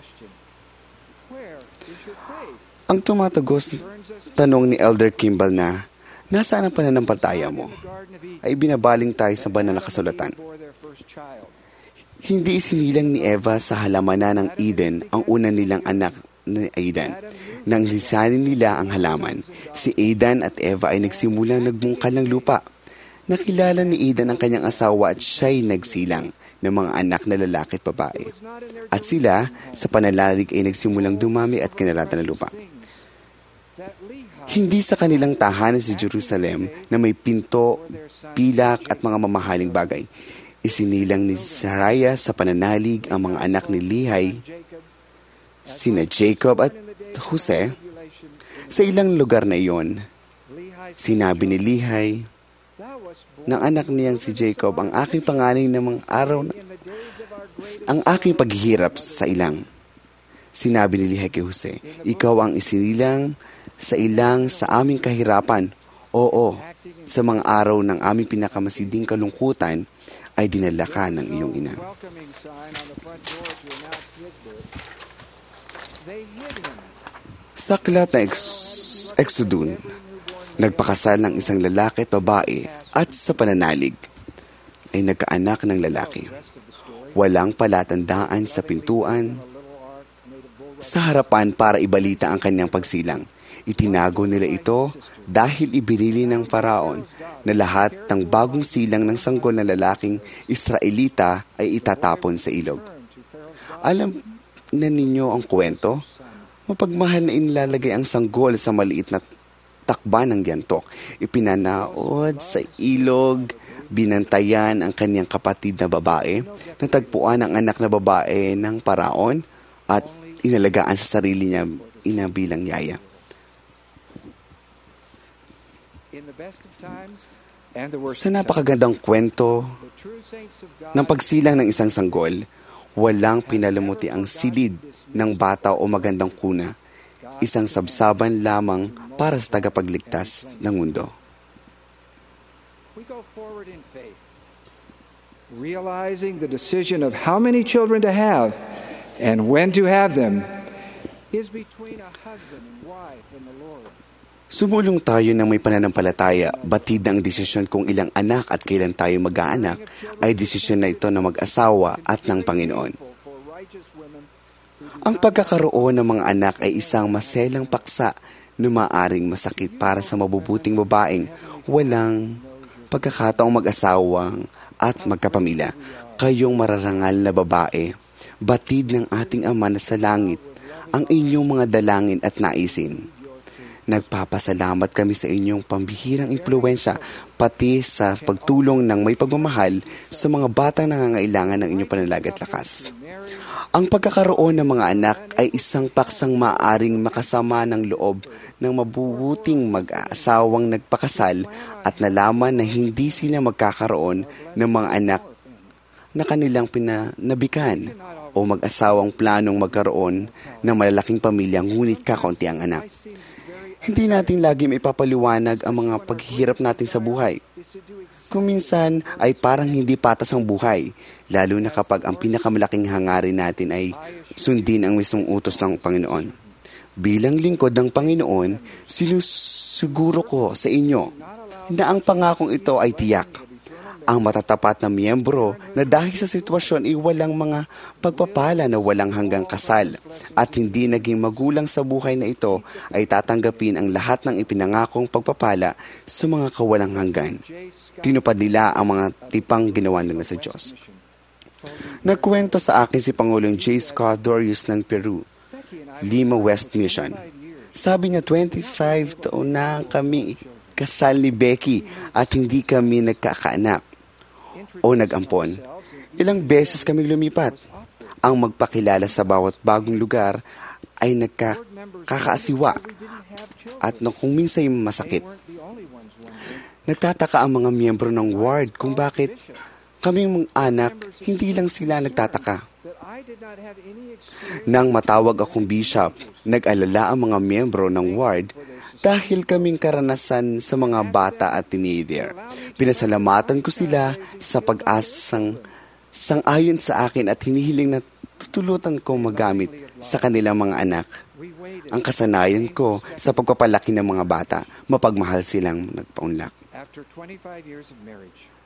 Ang tumatagos tanong ni Elder Kimball na, nasaan ang pananampalataya mo? Ay binabaling tayo sa banal na kasulatan. Hindi isinilang ni Eva sa halamanan ng Eden ang una nilang anak ni Adan. Nang lisanin nila ang halaman, si Adan at Eva ay nagsimulang nagmungkal ng lupa. Nakilala ni Adan ang kanyang asawa at siya'y nagsilang ng mga anak na lalaki at babae. At sila, sa pananalig ay nagsimulang dumami at kinalatan ng lupa. Hindi sa kanilang tahanan sa Jerusalem na may pinto, pilak at mga mamahaling bagay. Isinilang ni Saraya sa pananalig ang mga anak ni Lehi, sina Jacob at Jose. Sa ilang lugar na iyon, sinabi ni Lehi ng anak niyang si Jacob, ang aking pangalan ng mga araw na, ang aking paghihirap sa ilang. Sinabi ni Lehi kay Jose, ikaw ang isinilang sa ilang sa aming kahirapan. Oo, sa mga araw ng aming pinakamasiding kalungkutan ay dinala ka ng iyong ina. Sa aklat na Ex- Exodus, nagpakasal ng isang lalaki at babae at sa pananalig ay nagkaanak ng lalaki. Walang palatandaan sa pintuan sa harapan para ibalita ang kanyang pagsilang. Itinago nila ito dahil ibinili ng Faraon na lahat ng bagong silang ng sanggol na lalaking Israelita ay itatapon sa ilog. Alam na ninyo ang kwento? Mapagmahal na inilalagay ang sanggol sa maliit na takban ng giantok. Ipinanaod sa ilog, binantayan ang kanyang kapatid na babae, natagpuan ang anak na babae ng Faraon at inalagaan sa sarili niya ina bilang yaya. Sa napakagandang kwento ng pagsilang ng isang sanggol, walang pinalamuti ang silid ng bata o magandang kuna, isang sabsaban lamang para sa tagapagligtas ng mundo. We go forward in faith, realizing the decision of how many children to have and when to have them is between a husband and wife and the Lord. Sumulong tayo ng may pananampalataya, batid ang desisyon kung ilang anak at kailan tayo mag-aanak ay desisyon na ito ng mag-asawa at ng Panginoon. Ang pagkakaroon ng mga anak ay isang maselang paksa na maaring masakit para sa mabubuting babaeng walang pagkakataong mag-asawang at magkapamilya. Kayong mararangal na babae, batid ng ating Ama na sa langit ang inyong mga dalangin at naisin. Nagpapasalamat kami sa inyong pambihirang impluwensya, pati sa pagtulong ng may pagmamahal sa mga batang nangangailangan ng inyong panalangin at lakas. Ang pagkakaroon ng mga anak ay isang paksang maaring makasama ng loob ng mabubuting mag-aasawang nagpakasal at nalaman na hindi sila magkakaroon ng mga anak na kanilang pinanabikan o mag-asawang planong magkaroon ng malalaking pamilya ngunit kakaunti ang anak. Hindi natin lagi maipapaliwanag ang mga paghihirap natin sa buhay. Kung minsan ay parang hindi patas ang buhay, lalo na kapag ang pinakamalaking hangarin natin ay sundin ang mismong utos ng Panginoon. Bilang lingkod ng Panginoon, sinusuguro ko sa inyo na ang pangakong ito ay tiyak. Ang matatapat na miyembro na dahil sa sitwasyon ay walang mga pagpapala na walang hanggang kasal at hindi naging magulang sa buhay na ito ay tatanggapin ang lahat ng ipinangakong pagpapala sa mga kawalang hanggan. Tinupad nila ang mga tipang ginawa nila sa Diyos. Nagkwento sa akin si Pangulong J. Scott Dorius ng Peru, Lima West Mission. Sabi niya, twenty-five taon na kami kasal ni Becky at hindi kami nagkakaanak o nag-ampon. Ilang beses kami lumipat. Ang magpakilala sa bawat bagong lugar ay nagkakaasiwa at kung minsan masakit. Nagtataka ang mga miyembro ng ward kung bakit kaming anak, hindi lang sila nagtataka. Nang matawag akong bishop, nag-alala ang mga miyembro ng ward dahil kaming karanasan sa mga bata at teenager. Pinasalamatan ko sila sa pag-asang sang-ayon sa akin at hinihiling na tutulutan ko magamit sa kanilang mga anak. Ang kasanayan ko sa pagpapalaki ng mga bata, mapagmahal silang nagpaunlak.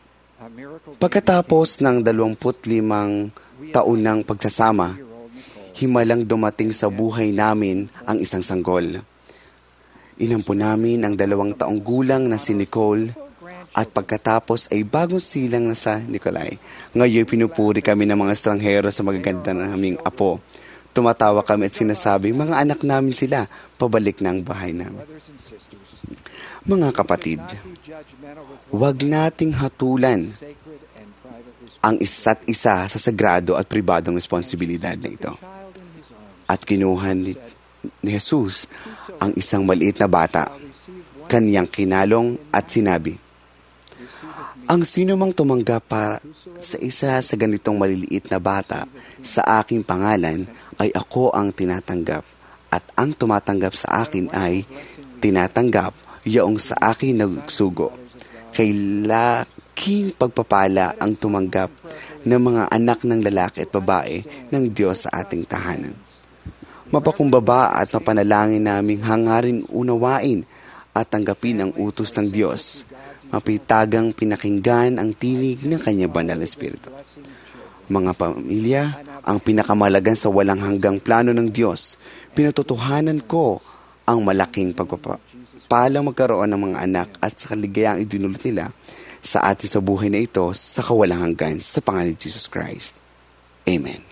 Pagkatapos ng dalawampu't limang taon ng pagsasama, himalang dumating sa buhay namin ang isang sanggol. Inampo namin ang dalawang taong gulang na si Nicole at pagkatapos ay bagong silang na sa Nicolay. Ngayon pinupuri kami ng mga estranghero sa magaganda naming apo. Tumatawa kami at sinasabi, mga anak namin sila, pabalik na ang bahay namin. Mga kapatid, huwag nating hatulan ang isa't isa sa sagrado at pribadong responsibilidad na ito. At kinuha ni, ni Jesus ang isang maliit na bata, kaniyang kinalong at sinabi, ang sino mang tumanggap para sa isa sa ganitong maliliit na bata sa aking pangalan ay ako ang tinatanggap, at ang tumatanggap sa akin ay tinatanggap yaong sa akin nagsugo. Kay laking pagpapala ang tumanggap ng mga anak ng lalaki at babae ng Diyos sa ating tahanan. Mapakumbaba at mapanalangin naming hangarin unawain at tanggapin ang utos ng Diyos. Mapitagang pinakinggan ang tinig ng Kanyang Banal na Espiritu. Mga pamilya, ang pinakamalagan sa walang hanggang plano ng Diyos, pinatutuhanan ko ang malaking pagpapalang magkaroon ng mga anak at sa kaligayang idinulot nila sa atin sa buhay na ito sa kawalang hanggan sa pangalan ni Jesus Christ. Amen.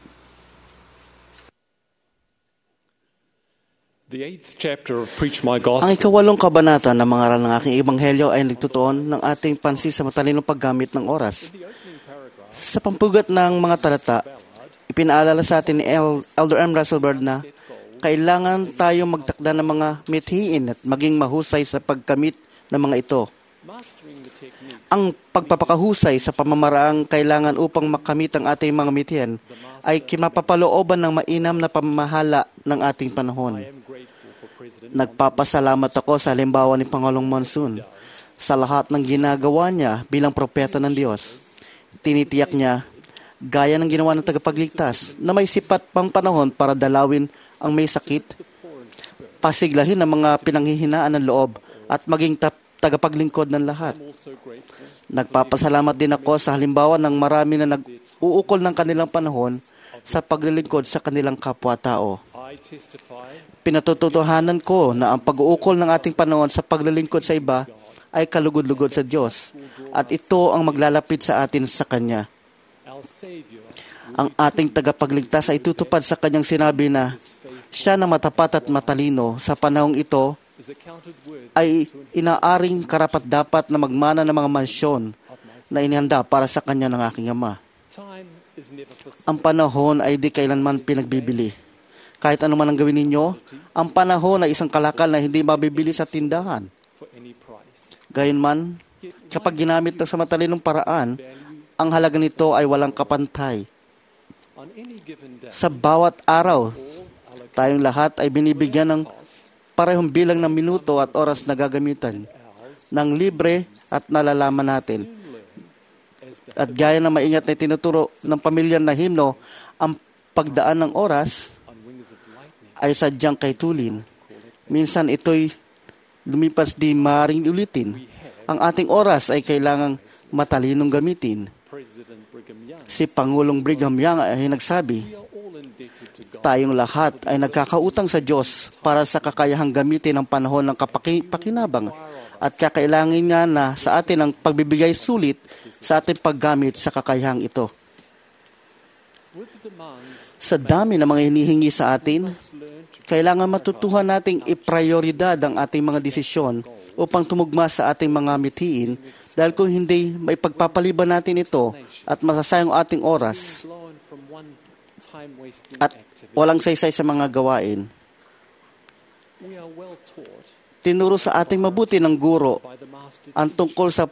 The eighth chapter of Preach My Gospel. Ang ikawalong kabanata ng mga aral ng aking ebanghelyo ay nagtutuon ng ating pansin sa matalinong paggamit ng oras. Sa pampugat ng mga talata, ipinaalala sa atin ni Elder M. Russell Bird na kailangan tayong magtakda ng mga mithiin at maging mahusay sa pagkamit ng mga ito. Ang pagpapakahusay sa pamamaraang kailangan upang makamit ang ating mga mithiin ay kinapapalooban ng mainam na pamamahala ng ating panahon. Nagpapasalamat ako sa halimbawa ni Pangulong Monson sa lahat ng ginagawa niya bilang propeta ng Diyos. Tinitiyak niya, gaya ng ginawa ng tagapagligtas, na may sipat pang panahon para dalawin ang may sakit, pasiglahin ang mga pinanghihinaan ng loob, at maging tap- tagapaglingkod ng lahat. Nagpapasalamat din ako sa halimbawa ng marami na nag-uukol ng kanilang panahon sa paglilingkod sa kanilang kapwa-tao. Pinatutuhanan ko na ang pag-uukol ng ating panahon sa paglilingkod sa iba ay kalugod-lugod sa Diyos, at ito ang maglalapit sa atin sa Kanya. Ang ating tagapagligtas ay tutupad sa Kanyang sinabi na siya na matapat at matalino sa panahong ito ay inaaring karapat-dapat na magmana ng mga mansyon na inihanda para sa Kanya ng aking Ama. Ang panahon ay di kailanman pinagbibili. Kahit ano man ang gawin ninyo, ang panahon ay isang kalakal na hindi mabibili sa tindahan. Gayunman, kapag ginamit na sa matalinong paraan, ang halaga nito ay walang kapantay. Sa bawat araw, tayong lahat ay binibigyan ng parehong bilang ng minuto at oras na gagamitan ng libre at nalalaman natin. At gaya na maingat na tinuturo ng pamilya na himno, ang pagdaan ng oras ay sadyang kay tulin. Minsan ito'y lumipas di maaaring ulitin. Ang ating oras ay kailangang matalinong gamitin. Si Pangulong Brigham Young ay nagsabi, tayong lahat ay nagkakautang sa Diyos para sa kakayahang gamitin ang panahon ng kapakinabang, at kakailangan nga na sa atin ang pagbibigay sulit sa ating paggamit sa kakayahang ito. Sa dami ng mga hinihingi sa atin, kailangan matutuhan nating iprioridad ang ating mga desisyon upang tumugma sa ating mga mithiin, dahil kung hindi, may pagpapaliban natin ito at masasayang ating oras at walang saysay sa mga gawain. Tinuro sa ating mabuti ng guro ang tungkol sa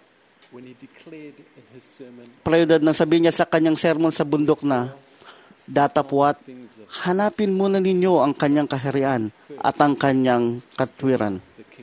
prioridad ng sabi niya sa kanyang sermon sa bundok na, datapwat, hanapin muna ninyo ang kanyang kaharian at ang kanyang katwiran.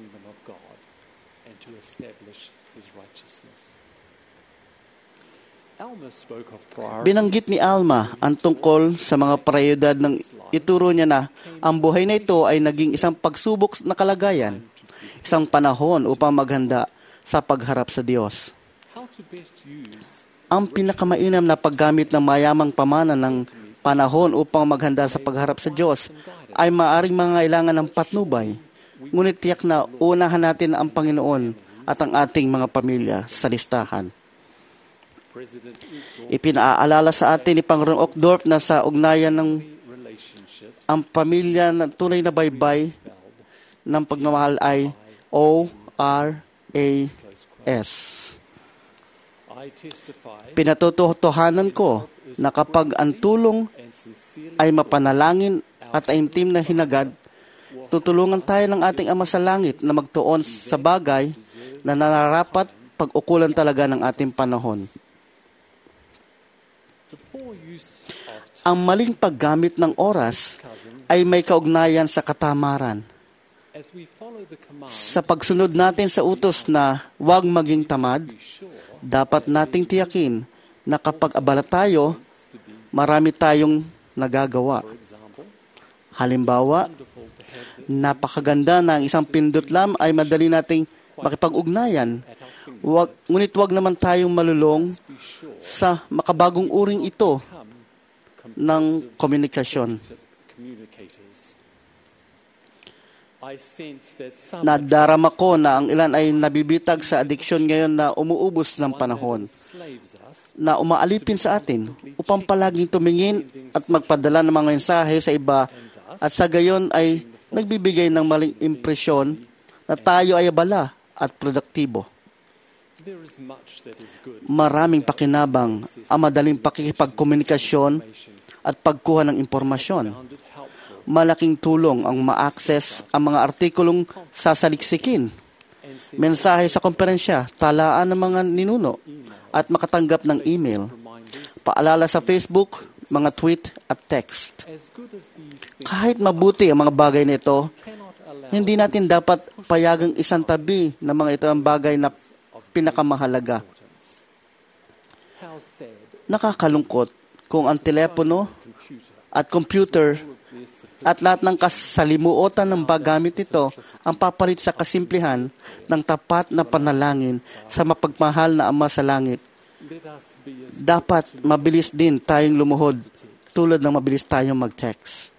Binanggit ni Alma ang tungkol sa mga prioridad ng ituro niya na ang buhay na ito ay naging isang pagsubok na kalagayan, isang panahon upang maghanda sa pagharap sa Diyos. Ang pinakamainam na paggamit ng mayamang pamana ng panahon upang maghanda sa pagharap sa Diyos ay maaring mangailangan ng patnubay. Ngunit tiyak na unahan natin ang Panginoon at ang ating mga pamilya sa listahan. Ipinaalala sa atin ni Pangulong Uchtdorf na sa ugnayan ng ang pamilya na tunay na baybay ng pagmamahal ay O R A S. Pinatutuhanan ko na kapag ang tulong ay mapanalangin at taimtim na hinagad, tutulungan tayo ng ating Ama sa Langit na magtuon sa bagay na nararapat pag-ukulan talaga ng ating panahon. Ang maling paggamit ng oras ay may kaugnayan sa katamaran. Sa pagsunod natin sa utos na huwag maging tamad, dapat nating tiyakin na kapag abala tayo, marami tayong nagagawa. Halimbawa, napakaganda na ang isang pindot lam ay madali nating makipag-ugnayan. Wag, ngunit huwag naman tayong malulong sa makabagong uring ito ng komunikasyon. Nadarama ko na ang ilan ay nabibitag sa adiksyon ngayon na umuubos ng panahon, na umaalipin sa atin upang palaging tumingin at magpadala ng mga mensahe sa iba at sa gayon ay nagbibigay ng maling impresyon na tayo ay abala at produktibo. Maraming pakinabang ang madaling pakikipagkomunikasyon at pagkuha ng impormasyon. Malaking tulong ang ma-access ang mga artikulong sasaliksikin, mensahe sa konferensya, talaan ng mga ninuno, at makatanggap ng email, paalala sa Facebook, mga tweet at text. Kahit mabuti ang mga bagay na ito, hindi natin dapat payagang isang tabi na mga ito ang bagay na pinakamahalaga. Nakakalungkot kung ang telepono at computer at lahat ng kasalimuotan ng paggamit nito ang papalit sa kasimplihan ng tapat na panalangin sa mapagmahal na Ama sa Langit. Dapat mabilis din tayong lumuhod tulad ng mabilis tayong mag-text.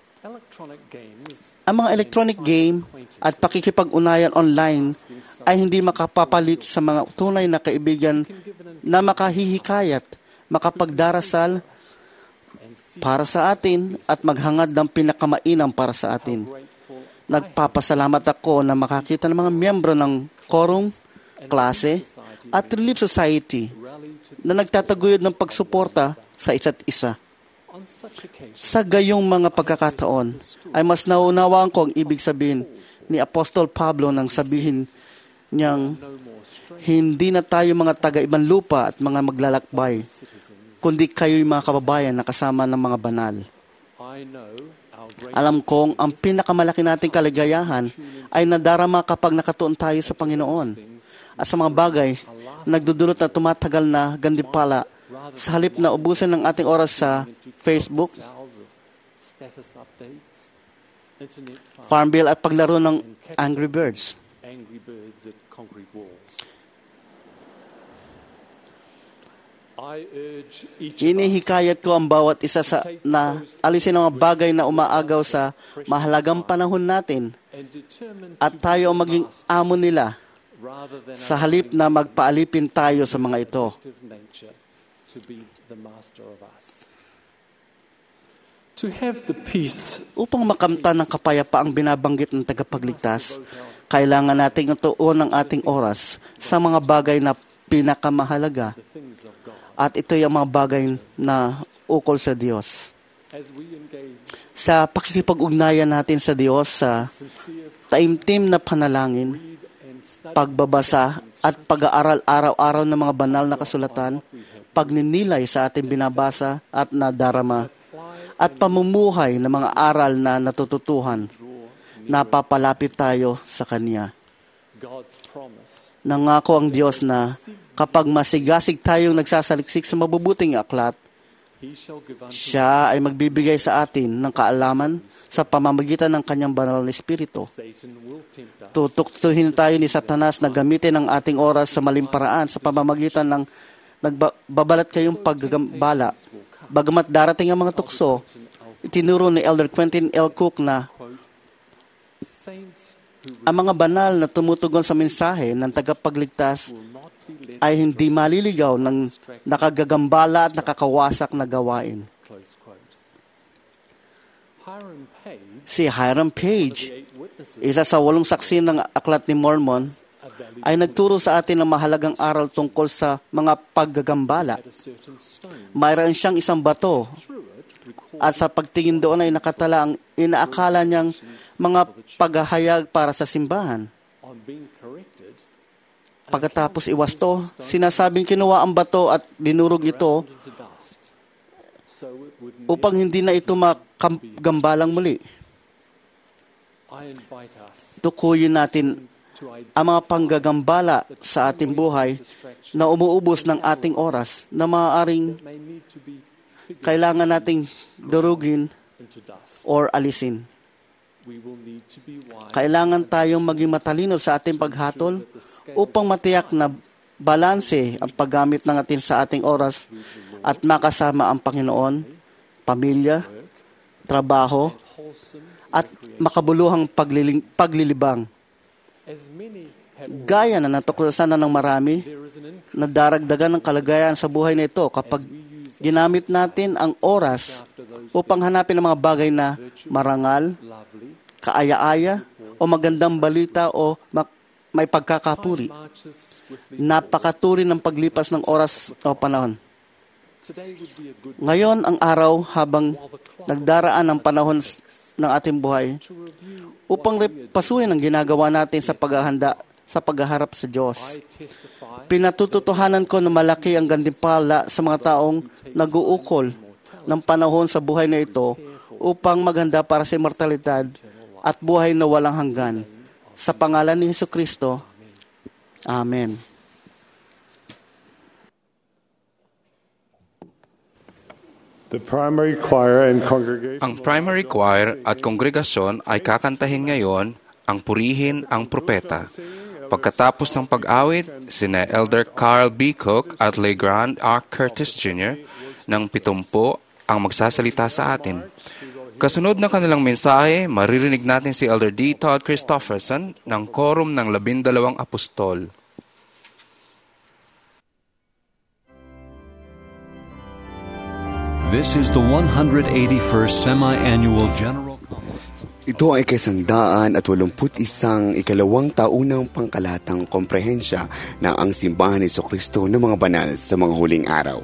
Ang mga electronic game at pakikipag-unayan online ay hindi makapapalit sa mga tunay na kaibigan na makahihikayat, makapagdarasal para sa atin at maghangad ng pinakamainam para sa atin. Nagpapasalamat ako na makakita ng mga miyembro ng quorum, klase, at Relief Society na nagtataguyod ng pagsuporta sa isa't isa. Sa gayong mga pagkakataon ay mas naunawaan ko ang ibig sabihin ni Apostol Pablo nang sabihin niyang hindi na tayo mga taga-ibang lupa at mga maglalakbay, kundi kayo'y mga kababayan na kasama ng mga banal. Alam kong ang pinakamalaki nating kaligayahan ay nadarama kapag nakatuon tayo sa Panginoon at sa mga bagay nagdudulot na tumatagal na gandipala sa halip na ubusin ng ating oras sa Facebook, Farmville at paglaro ng Angry Birds. Inihikayat ko ang bawat isa sa na alisin ang mga bagay na umaagaw sa mahalagang panahon natin at tayo ang maging amo nila sa halip na magpaalipin tayo sa mga ito. Upang makamtan ng kapayapaang binabanggit ng tagapagligtas, kailangan nating ituon ang ating oras sa mga bagay na pinakamahalaga. At ito yung mga bagay na ukol sa Diyos. Sa pakikipag-ugnayan natin sa Diyos, sa taimtim na panalangin, pagbabasa at pag-aaral araw-araw ng mga banal na kasulatan, pagninilay sa ating binabasa at nadarama, at pamumuhay ng mga aral na natututuhan, napapalapit tayo sa Kanya. Nangako ang Diyos na kapag masigasig tayong nagsasaliksik sa mabubuting aklat, Siya ay magbibigay sa atin ng kaalaman sa pamamagitan ng Kanyang banal na Espiritu. Tutuktuhin tayo ni Satanas na gamitin ang ating oras sa maling paraan sa pamamagitan ng nagbabalat kayong paggambala Bagamat darating ang mga tukso, itinuro ni Elder Quentin L. Cook na ang mga banal na tumutugon sa mensahe ng tagapagligtas ay hindi maliligaw ng nakagagambala at nakakawasak na gawain. Si Hiram Page, isa sa walong saksi ng Aklat ni Mormon, ay nagturo sa atin ng mahalagang aral tungkol sa mga paggagambala. Mayroon siyang isang bato at sa pagtingin doon ay nakatala ang inaakala niyang mga paghahayag para sa simbahan. Pagkatapos iwasto, sinasabing kinuha ang bato at dinurog ito upang hindi na ito makagambalang muli. Tukuyin natin ang mga panggagambala sa ating buhay na umuubos ng ating oras na maaaring kailangan nating durugin or alisin. Kailangan tayong maging matalino sa ating paghatol upang matiyak na balanse ang paggamit ng atin sa ating oras at makasama ang Panginoon, pamilya, trabaho, at makabuluhang pagliling, paglilibang. Gaya na natuklasan na ng marami, na daragdagan ng kalagayan sa buhay na ito kapag ginamit natin ang oras upang hanapin ang mga bagay na marangal, kaaya-aya, o magandang balita o may pagkakapuri. Napakaturi ng paglipas ng oras o panahon. Ngayon ang araw habang nagdaraan ang panahon ng ating buhay upang pasuhin ang ginagawa natin sa paghahanda sa paghaharap sa Diyos. Pinatututuhanan ko na malaki ang gantimpala sa mga taong nag-uukol ng panahon sa buhay na ito upang maghanda para sa immortalidad at buhay na walang hanggan. Sa pangalan ni Jesucristo, Amen. The primary choir and congregation Ang primary choir at kongregasyon ay kakantahin ngayon ang Purihin ang Propeta. Pagkatapos ng pag-awit, sina Elder Carl B. Cook at LeGrand R. Curtis Junior ng pitumpo ang magsasalita sa atin. Kasunod ng kanilang mensahe, maririnig natin si Elder D. Todd Christofferson ng Quorum ng Labindalawang Apostol. This is the one hundred eighty-first Semi-Annual General Conference. Ito ay kasandaan at walumput isang ikalawang taunang pangkalatang komprehensya ng ang simbahan ni Jesucristo ng mga banal sa mga huling araw.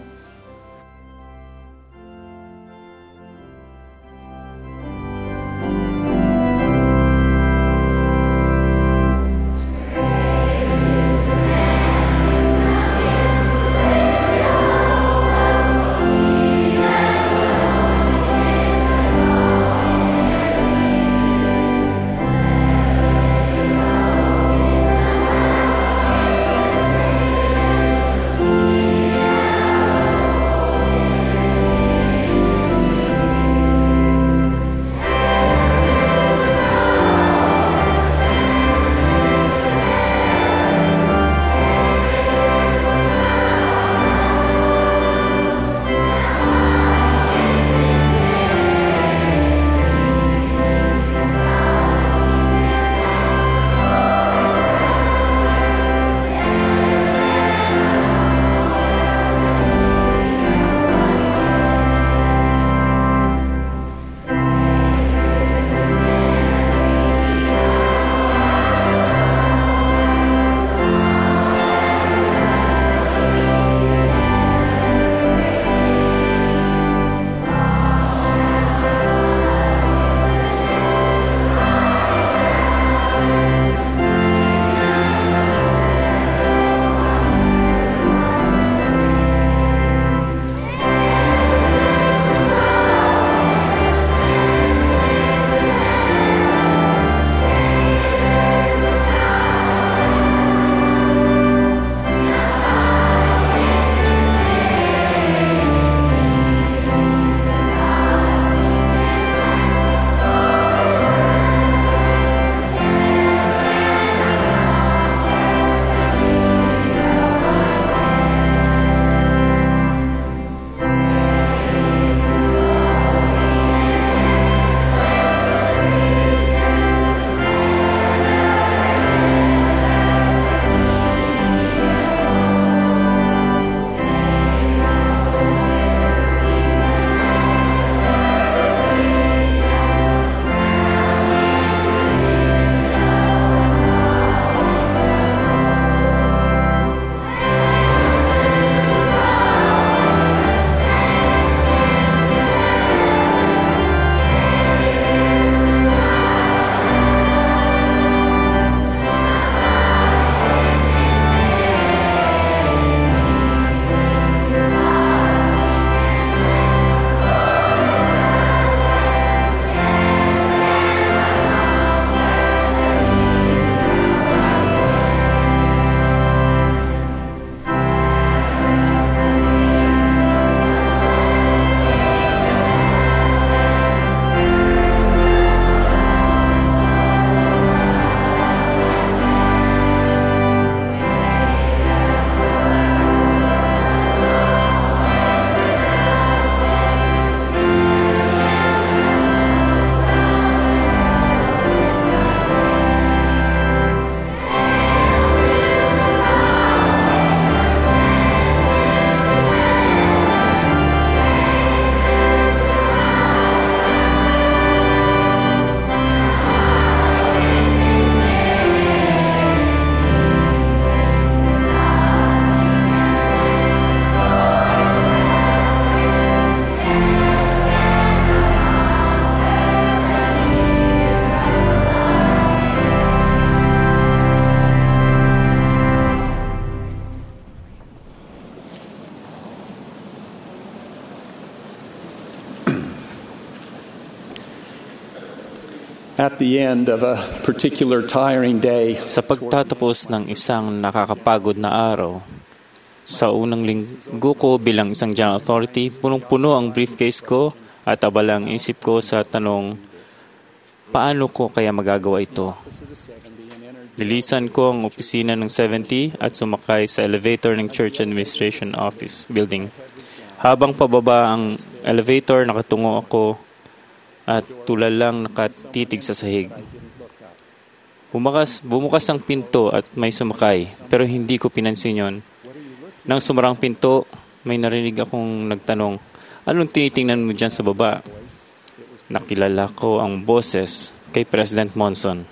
at the end of a particular tiring day. Sa pagtatapos ng isang nakakapagod na araw, sa unang linggo ko bilang isang general authority, punong-puno ang briefcase ko at abala ang isip ko sa tanong, paano ko kaya magagawa ito? Nilisan ko ang opisina ng seventy at sumakay sa elevator ng Church Administration Office building. Habang pababa ang elevator, nakatungo ako at tulalang nakatitig sa sahig. Bumakas, bumukas ang pinto at may sumakay, pero hindi ko pinansin yon. Nang sumarang pinto, may narinig akong nagtanong, anong tinitingnan mo dyan sa baba? Nakilala ko ang boses kay President Monson.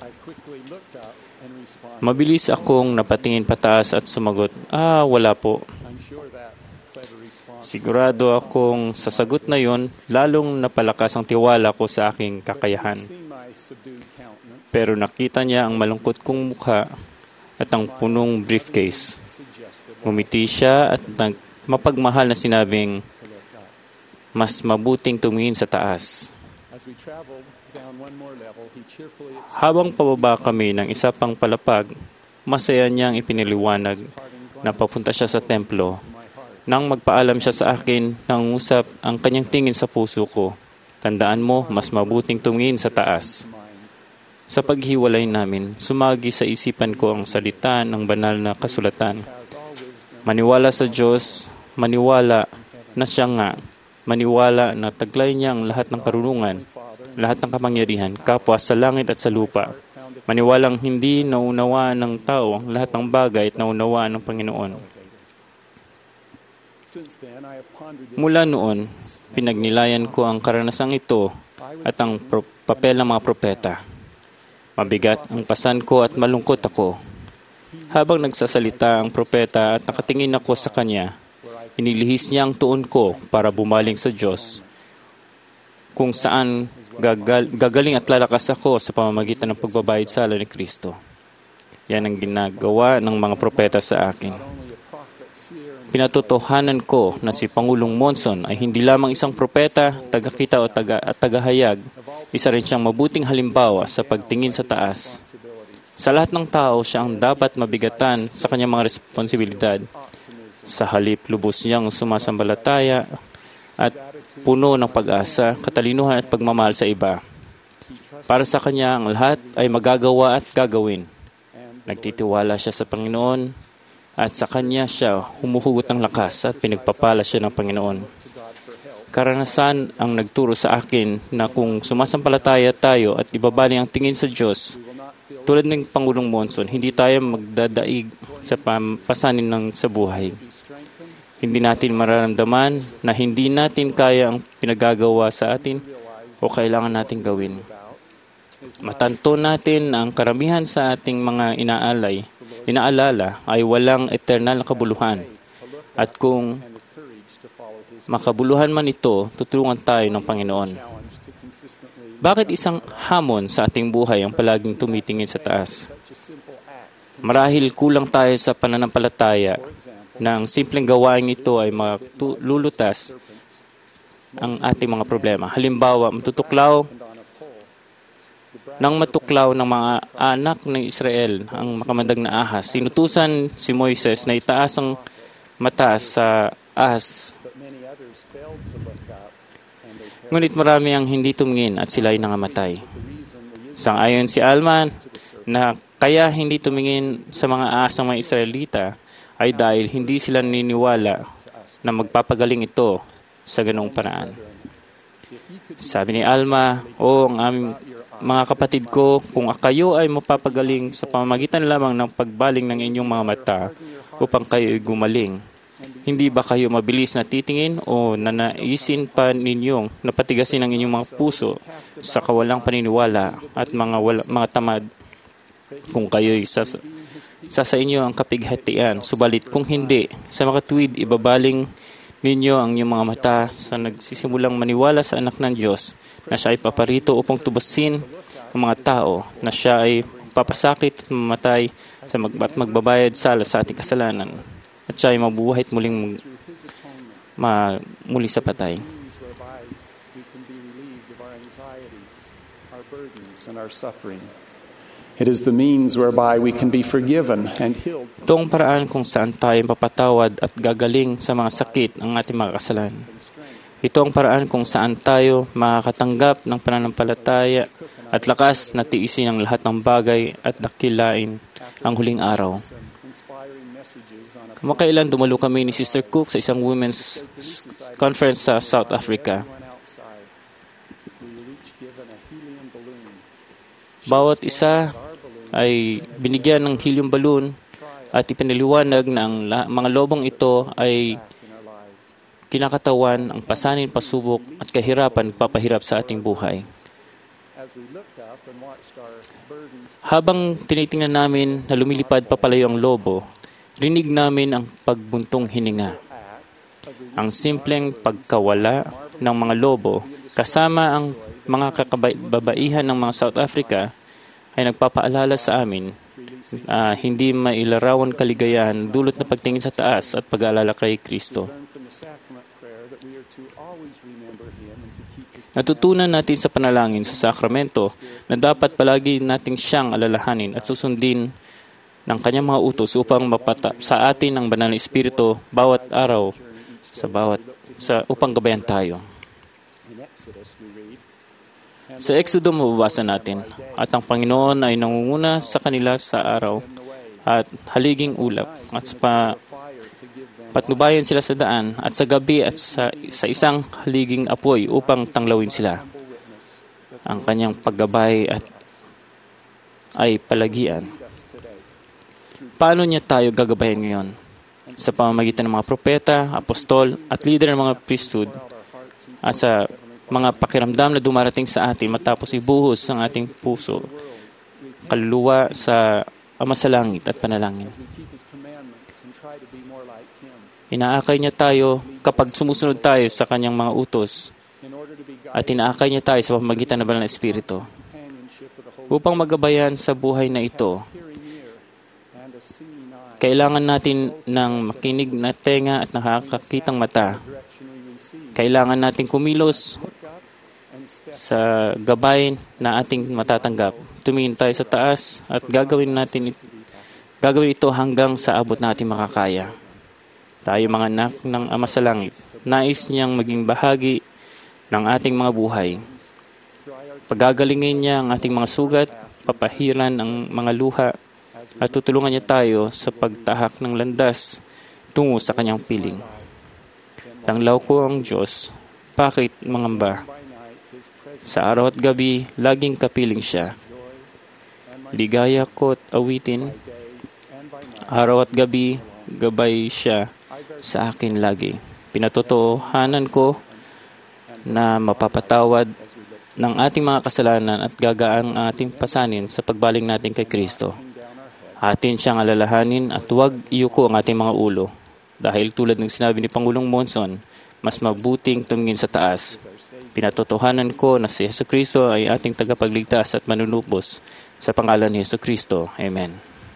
Mabilis akong napatingin pataas at sumagot, ah, wala po. Sigurado akong sa sagot na yon, lalong napalakas ang tiwala ko sa aking kakayahan. Pero nakita niya ang malungkot kong mukha at ang punong briefcase. Ngumiti siya at mapagmahal na sinabing, mas mabuting tumingin sa taas. Habang pababa kami ng isa pang palapag, masaya niyang ipiniliwanag na papunta siya sa templo. Nang magpaalam siya sa akin, nangungusap ang kanyang tingin sa puso ko. Tandaan mo, mas mabuting tumingin sa taas. Sa paghiwalay namin, sumagi sa isipan ko ang salita ng banal na kasulatan. Maniwala sa Diyos, maniwala na siya nga, maniwala na taglay niya ang lahat ng karunungan, lahat ng kapangyarihan, kapwa sa langit at sa lupa. Maniwalang hindi naunawaan ng tao ang lahat ng bagay at naunawaan ng Panginoon. Mula noon, pinagnilayan ko ang karanasang ito at ang pro- papel ng mga propeta. Mabigat ang pasan ko at malungkot ako. Habang nagsasalita ang propeta at nakatingin ako sa kanya, inilihis niya ang tuon ko para bumaling sa Diyos, kung saan gagal- gagaling at lalakas ako sa pamamagitan ng pagbabayad sala ni Kristo. Yan ang ginagawa ng mga propeta sa akin. Pinatotohanan ko na si Pangulong Monson ay hindi lamang isang propeta, tagakita o taga, at tagahayag. Isa rin siyang mabuting halimbawa sa pagtingin sa taas. Sa lahat ng tao, siya ang dapat mabigatan sa kanyang mga responsibilidad. Sa halip, lubos niyang sumasambalataya at puno ng pag-asa, katalinuhan at pagmamahal sa iba. Para sa kanya, ang lahat ay magagawa at gagawin. Nagtitiwala siya sa Panginoon, at sa kanya siya humuhugot ng lakas at pinagpapala siya ng Panginoon. Karanasan ang nagturo sa akin na kung sumasampalataya tayo at ibabaling ang tingin sa Diyos, tulad ng Pangulong Monson, hindi tayo magdadaig sa pasanin ng sa buhay. Hindi natin mararamdaman na hindi natin kaya ang pinagagawa sa atin o kailangan natin gawin. Matanto natin na ang karamihan sa ating mga inaalay, inaalala ay walang eternal na kabuluhan. At kung makabuluhan man ito, tutulungan tayo ng Panginoon. Bakit isang hamon sa ating buhay ang palaging tumitingin sa taas? Marahil kulang tayo sa pananampalataya na ang simpleng gawain ito ay malulutas ang ating mga problema. Halimbawa, matutuklaw Nang matuklaw ng mga anak ng Israel ang makamandag na ahas, sinutusan si Moises na itaas ang mata sa ahas. Ngunit marami ang hindi tumingin at sila ay nangamatay. Sang-ayon si Alma na kaya hindi tumingin sa mga ahas ng mga Israelita ay dahil hindi sila naniniwala na magpapagaling ito sa ganong paraan. Sabi ni Alma, o ang aming mga kapatid ko, kung kayo ay mapapagaling sa pamamagitan lamang ng pagbaling ng inyong mga mata upang kayo ay gumaling, hindi ba kayo mabilis na titingin o nanaisin pa ninyong napatigasin ang inyong mga puso sa kawalang paniniwala at mga, wala, mga tamad? Kung kayo ay sas, sasa inyo ang kapighatian, subalit kung hindi, sa makatuwid ibabaling ninyo ang inyong mga mata sa nagsisimulang maniwala sa anak ng Diyos na siya ay paparito upang tubasin ang mga tao, na siya ay papasakit at mamatay sa mag- at magbabayad sala sa ating kasalanan, at siya ay mabuhay at muling ma- muli sa patay. our burdens and our suffering. It is the means whereby we can be forgiven and healed. Ito ang paraan kung saan tayo mapatawad at gagaling sa mga sakit ng ating mga kasalanan. Ito ang paraan kung saan tayo makakatanggap ng pananampalataya at lakas na tiisin ang lahat ng bagay at dakilain ang huling araw. Kamakailan dumalo kami ni Sister Cook sa isang women's conference sa South Africa. Bawat isa ay binigyan ng helium balloon at ipinaliwanag na ang mga lobong ito ay kinakatawan ang pasanin, pasubok at kahirapan papahirap sa ating buhay. Habang tinitingnan namin na lumilipad papalayo ang lobo, rinig namin ang pagbuntong hininga. Ang simpleng pagkawala ng mga lobo kasama ang mga kakababaihan ng mga South Africa ay nagpapaalala sa amin uh, hindi mailarawan kaligayahan dulot na pagtingin sa taas at pag-aalala kay Kristo. Natutunan natin sa panalangin sa sakramento na dapat palagi nating siyang alalahanin at susundin ng kanyang mga utos upang mapata sa atin ang banal na Espiritu bawat araw sa bawat sa upang gabayan tayo. Sa Exodo mababasa natin, at ang Panginoon ay nangunguna sa kanila sa araw at haliging ulap at pa, patnubayan sila sa daan at sa gabi at sa, sa isang haliging apoy upang tanglawin sila. Ang kanyang paggabay at ay palagian. Paano niya tayo gagabayan ngayon? Sa pamamagitan ng mga propeta, apostol at leader ng mga priesthood at sa mga pakiramdam na dumarating sa atin matapos ibuhos ang ating puso, kaluluwa sa Ama sa langit at panalangin. Inaakay niya tayo kapag sumusunod tayo sa kanyang mga utos at inaakay niya tayo sa pamamagitan ng banal na Espiritu upang magabayan sa buhay na ito. Kailangan natin ng makinig na tenga at nakakakitang mata. Kailangan natin kumilos sa gabay na ating matatanggap. Tumingin tayo sa taas at gagawin natin gagawin ito hanggang sa abot natin makakaya. Tayo mga anak ng Ama sa langit, nais niyang maging bahagi ng ating mga buhay. Pagagalingin niya ang ating mga sugat, papahiran ang mga luha, at tutulungan niya tayo sa pagtahak ng landas tungo sa kanyang piling. Tanglaw ko ang Diyos, bakit mangamba? Sa araw at gabi, laging kapiling siya. Ligaya ko't awitin, araw at gabi, gabay siya sa akin lagi. Pinatotohanan ko na mapapatawad ng ating mga kasalanan at gagaang ang ating pasanin sa pagbaling natin kay Kristo. Atin siyang alalahanin at huwag iyuko ang ating mga ulo. Dahil tulad ng sinabi ni Pangulong Monson, mas mabuting tumingin sa taas. Pinatotohanan ko na si Jesucristo ay ating tagapagligtas at manunubos. Sa pangalan ni Jesucristo. Amen.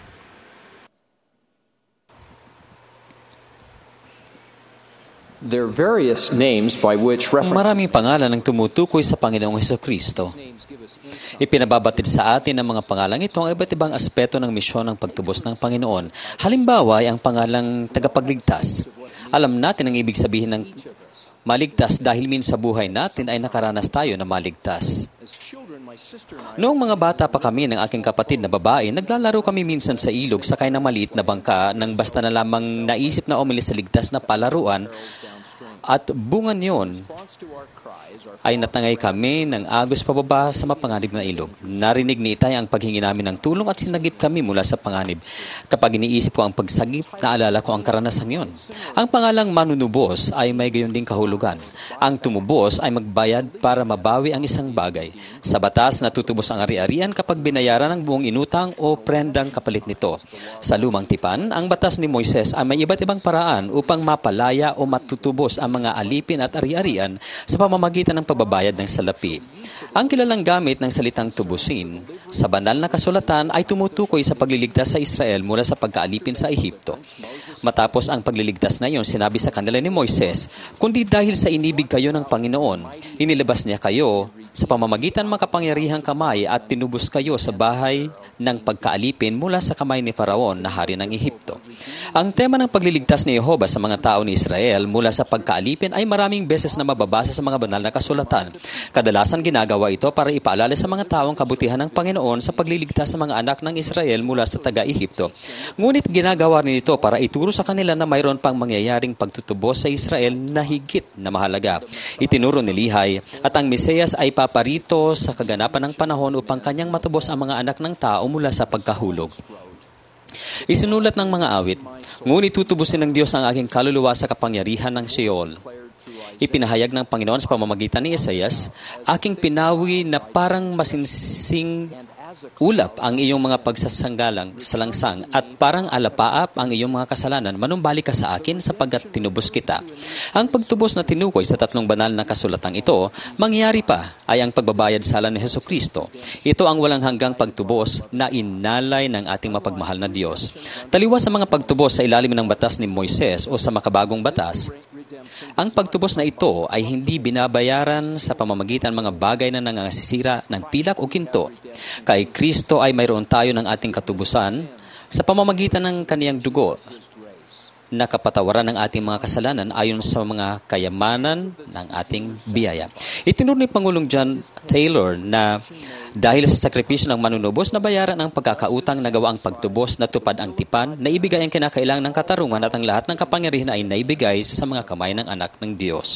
There are various names by which reference... Maraming pangalan ang tumutukoy sa Panginoong Jesucristo. Ipinababatid sa atin ang mga pangalang ito ang iba't ibang aspeto ng misyon ng pagtubos ng Panginoon. Halimbawa ay ang pangalang tagapagligtas. Alam natin ang ibig sabihin ng maligtas dahil min sa buhay natin ay nakaranas tayo na maligtas. Noong mga bata pa kami ng aking kapatid na babae, naglalaro kami minsan sa ilog sakay ng maliit na bangka nang basta na lamang naisip na umilis sa ligtas na palaruan at bungan yon ay natangay kami ng agos pababa sa mapanganib na ilog. Narinig ni Itay ang paghingi namin ng tulong at sinagip kami mula sa panganib. Kapag iniisip ko ang pagsagip, naalala ko ang karanasang yon. Ang pangalang manunubos ay may gayon ding kahulugan. Ang tumubos ay magbayad para mabawi ang isang bagay. Sa batas, natutubos ang ari-arian kapag binayaran ang buong inutang o prendang kapalit nito. Sa lumang tipan, ang batas ni Moises ay may iba't ibang paraan upang mapalaya o matutubos ang mga alipin at ari-arian sa pamamagitan pamamagitan ng pagbabayad ng salapi. Ang kilalang gamit ng salitang tubusin sa banal na kasulatan ay tumutukoy sa pagliligtas sa Israel mula sa pagkaalipin sa Ehipto. Matapos ang pagliligtas na iyon, sinabi sa kanila ni Moises, kundi dahil sa inibig kayo ng Panginoon, inilabas niya kayo sa pamamagitan ng makapangyarihang kamay at tinubos kayo sa bahay ng pagkaalipin mula sa kamay ni Faraon na hari ng Ehipto. Ang tema ng pagliligtas ni Jehovah sa mga tao ni Israel mula sa pagkaalipin ay maraming beses na mababasa sa mga banal na kasulatan. Kadalasan ginagawa ito para ipaalala sa mga taong kabutihan ng Panginoon sa pagliligtas sa mga anak ng Israel mula sa taga-Ehipto. Ngunit ginagawa rin ito para ituro sa kanila na mayroon pang mangyayaring pagtutubos sa Israel na higit na mahalaga. Itinuro ni Lihay at ang Mesiyas ay paparito sa kaganapan ng panahon upang kanyang matubos ang mga anak ng tao mula sa pagkahulog. Isinulat ng mga awit, ngunit tutubusin ng Diyos ang aking kaluluwa sa kapangyarihan ng Sheol. Ipinahayag ng Panginoon sa pamamagitan ni Isaias, aking pinawi na parang masinsing ulap ang iyong mga pagsasanggalang salangsang at parang alapaap ang iyong mga kasalanan, manumbalik ka sa akin sapagkat tinubos kita. Ang pagtubos na tinukoy sa tatlong banal na kasulatang ito, mangyari pa ay ang pagbabayad sala ni Jesucristo. Ito ang walang hanggang pagtubos na inalay ng ating mapagmahal na Diyos. Taliwas sa mga pagtubos sa ilalim ng batas ni Moises o sa makabagong batas, ang pagtubos na ito ay hindi binabayaran sa pamamagitan ng mga bagay na nangasisira ng pilak o ginto. Kay Kristo ay mayroon tayo ng ating katubusan sa pamamagitan ng kaniyang dugo na kapatawaran ng ating mga kasalanan ayon sa mga kayamanan ng ating biyaya. Itinuro ni Pangulong John Taylor na dahil sa sakripisyo ng manunubos, nabayaran ang pagkakautang na gawa ang pagtubos na tupad ang tipan, na ibigay ang kinakailangan ng katarungan at ang lahat ng kapangyarihan ay naibigay sa mga kamay ng anak ng Diyos.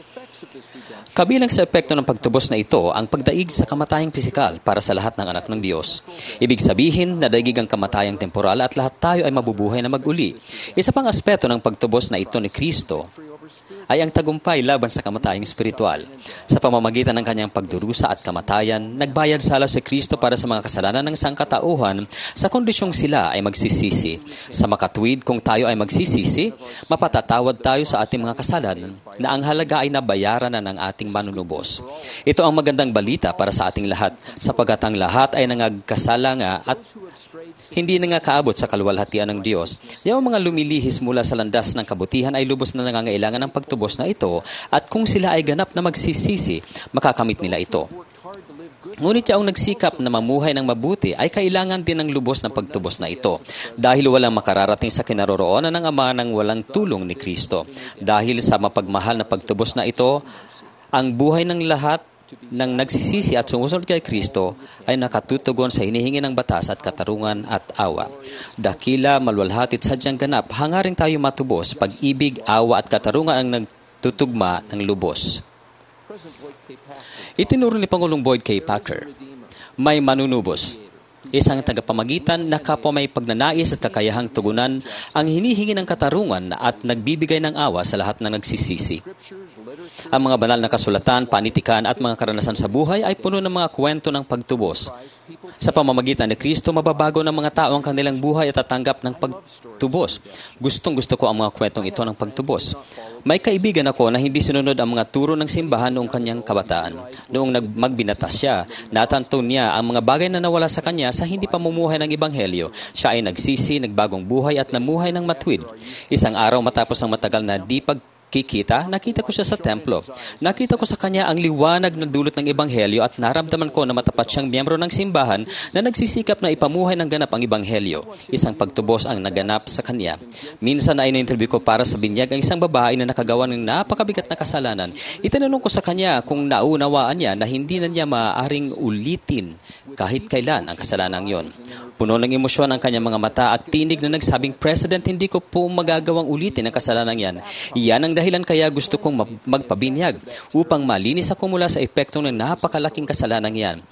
Kabilang sa epekto ng pagtubos na ito, ang pagdaig sa kamatayang pisikal para sa lahat ng anak ng Diyos. Ibig sabihin na daigig ang kamatayang temporal at lahat tayo ay mabubuhay na mag-uli. Isa pang aspeto ng pagtubos na ito ni Kristo ay ang tagumpay laban sa kamatayang espiritual. Sa pamamagitan ng kanyang pagdurusa at kamatayan, nagbayad sala si Kristo para sa mga kasalanan ng sangkatauhan sa kondisyong sila ay magsisisi. Sa makatuwid, kung tayo ay magsisisi, mapatatawad tayo sa ating mga kasalanan na ang halaga ay nabayaran na ng ating manunubos. Ito ang magandang balita para sa ating lahat, sapagkat ang lahat ay nangagkasala nga at hindi na nga kaabot sa kaluwalhatian ng Diyos. Yung mga lumilihis mula sa landas ng kabutihan ay lubos na nangangailangan ng pagtubos na ito, at kung sila ay ganap na magsisisi, makakamit nila ito. Ngunit yung nagsikap na mamuhay ng mabuti ay kailangan din ng lubos na pagtubos na ito, dahil walang makararating sa kinaroroonan ng Ama ng walang tulong ni Kristo. Dahil sa mapagmahal na pagtubos na ito, ang buhay ng lahat nang nagsisisi at sumusunod kay Kristo ay nakatutugon sa hinihingi ng batas at katarungan at awa. Dakila, malwalhati at sadyang ganap, hangaring tayo matubos, pag-ibig, awa at katarungan ang nagtutugma ng lubos. Itinuro ni Pangulong Boyd K. Packer, may manunubos, isang tagapamagitan na kapwa may pagnanais at kakayahang tugunan ang hinihingi ng katarungan at nagbibigay ng awa sa lahat ng nagsisisi. Ang mga banal na kasulatan, panitikan at mga karanasan sa buhay ay puno ng mga kwento ng pagtubos. Sa pamamagitan ni Kristo, mababago ng mga tao ang kanilang buhay at tatanggap ng pagtubos. Gustong gusto ko ang mga kwentong ito ng pagtubos. May kaibigan ako na hindi sinunod ang mga turo ng simbahan noong kanyang kabataan. Noong magbinatas siya, natanto niya ang mga bagay na nawala sa kanya sa hindi pamumuhay ng Ebanghelyo. Siya ay nagsisi, nagbagong buhay at namuhay ng matuwid. Isang araw matapos ang matagal na di pag Kikita, nakita ko siya sa templo. Nakita ko sa kanya ang liwanag na dulot ng Ebanghelyo at naramdaman ko na matapat siyang miyembro ng simbahan na nagsisikap na ipamuhay ng ganap ang Ebanghelyo. Isang pagtubos ang naganap sa kanya. Minsan ay na-interview ko para sa binyag ang isang babae na nakagawa ng napakabigat na kasalanan. Itanong ko sa kanya kung naunawaan niya na hindi na niya maaaring ulitin kahit kailan ang kasalanang yon. Puno ng emosyon ang kanyang mga mata at tinig na nagsabing, President, hindi ko po magagawang ulitin ang kasalanan yan. Iyan ang dahilan kaya gusto kong magpabinyag upang malinis ako mula sa epekto ng napakalaking kasalanan yan.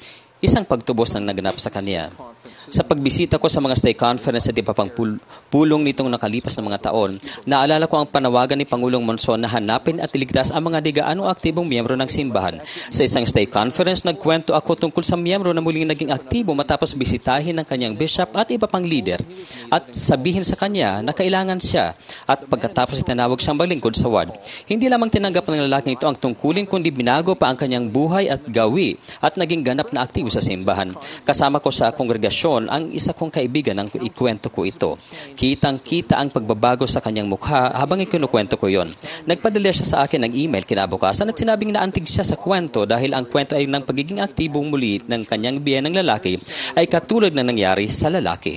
isang pagtubos ng naganap sa kanya. Sa pagbisita ko sa mga stay conference at iba pang pul- pulong nitong nakalipas na mga taon, naalala ko ang panawagan ni Pangulong Monson na hanapin at iligtas ang mga digaan o aktibong miyembro ng simbahan. Sa isang stay conference, nagkwento ako tungkol sa miyembro na muling naging aktibo matapos bisitahin ng kanyang bishop at iba pang leader at sabihin sa kanya na kailangan siya at pagkatapos itinawag siyang maglingkod sa ward. Hindi lamang tinanggap ng lalaking ito ang tungkulin kundi binago pa ang kanyang buhay at gawi at naging ganap na aktibo sa simbahan. Kasama ko sa kongregasyon ang isa kong kaibigan ang ikwento ko ito. Kitang-kita ang pagbabago sa kanyang mukha habang ikinukwento ko yon. Nagpadala siya sa akin ng email kinabukasan at sinabing naantig siya sa kwento dahil ang kwento ay ng pagiging aktibong muli ng kanyang biyenang lalaki ay katulad na nangyari sa lalaki.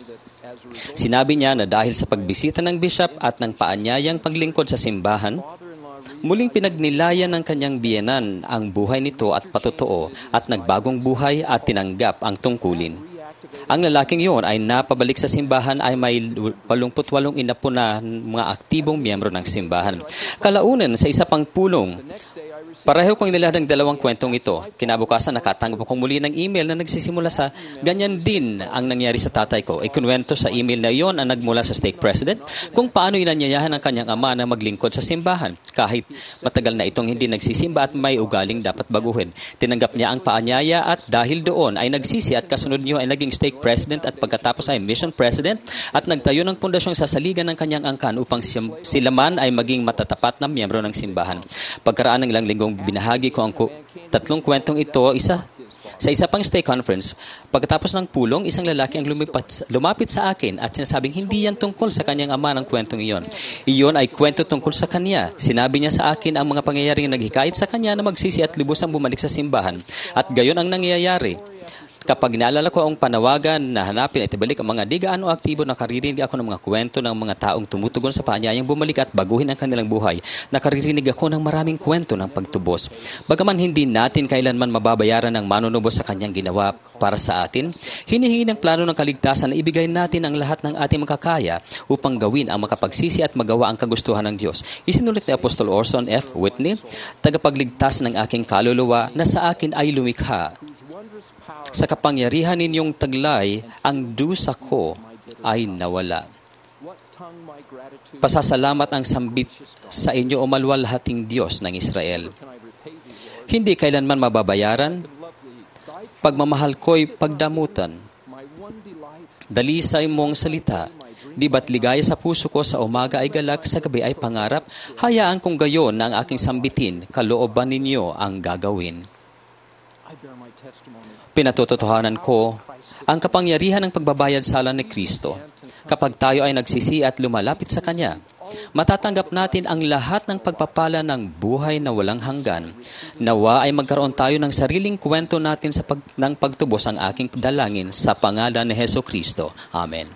Sinabi niya na dahil sa pagbisita ng bishop at ng paanyayang paglingkod sa simbahan, muling pinagnilayan ng kanyang biyenan ang buhay nito at patotoo at nagbagong buhay at tinanggap ang tungkulin. Ang lalaking iyon ay napabalik sa simbahan ay may walongput walong inapo na mga aktibong miyembro ng simbahan. Kalaunan sa isa pang pulong, pareho kong nila ng dalawang kwentong ito. Kinabukasan nakatanggap ako muli ng email na nagsisimula sa ganyan din ang nangyari sa tatay ko. Ikunwento sa email na iyon ang nagmula sa stake president kung paano inanyayahan ng kanyang ama na maglingkod sa simbahan kahit matagal na itong hindi nagsisimba at may ugaling dapat baguhin. Tinanggap niya ang paanyaya at dahil doon ay nagsisi at kasunod niyo ay naging stake president at pagkatapos ay mission president at nagtayo ng pundasyong sasaligan ng kanyang angkan upang sila man ay maging matatapat na miyembro ng simbahan. Pagkaraan ng ilang linggong binahagi ko ang ku- tatlong kwentong ito isa sa isa pang stay conference. Pagkatapos ng pulong, isang lalaki ang lumipat, lumapit sa akin at sinasabing hindi yan tungkol sa kanyang ama ng kwentong iyon. Iyon ay kwento tungkol sa kanya. Sinabi niya sa akin ang mga pangyayaring naghikayat sa kanya na magsisi at lubusang bumalik sa simbahan. At gayon ang nangyayari. Kapag naalala ko ang panawagan na hanapin at ibalik ang mga digaan o aktibo, nakaririnig ako ng mga kwento ng mga taong tumutugon sa paanyayang bumalik at baguhin ang kanilang buhay. Nakaririnig ako ng maraming kwento ng pagtubos. Bagaman hindi natin kailanman mababayaran ng manunubos sa kanyang ginawa para sa atin, hinihingi ng plano ng kaligtasan na ibigay natin ang lahat ng ating makakaya upang gawin ang makapagsisi at magawa ang kagustuhan ng Diyos. Isinulit ni Apostol Orson F. Whitney, tagapagligtas ng aking kaluluwa na sa akin ay lumikha. Sa kapangyarihan ninyong taglay, ang dusa ko ay nawala. Pasasalamat ang sambit sa inyo o maluwalhating Diyos ng Israel. Hindi kailanman mababayaran. Pagmamahal ko'y pagdamutan. Dalisay mong salita. Di ba't ligaya sa puso ko sa umaga ay galak, sa gabi ay pangarap? Hayaan kong gayon na ang aking sambitin, kalooban ninyo ang gagawin. Pinatotohanan ko ang kapangyarihan ng pagbabayad sala ni Kristo. Kapag tayo ay nagsisi at lumalapit sa Kanya, matatanggap natin ang lahat ng pagpapala ng buhay na walang hanggan. Nawa ay magkaroon tayo ng sariling kwento natin sa pag, ng pagtubos ang aking dalangin sa pangalan ni Heso Kristo. Amen.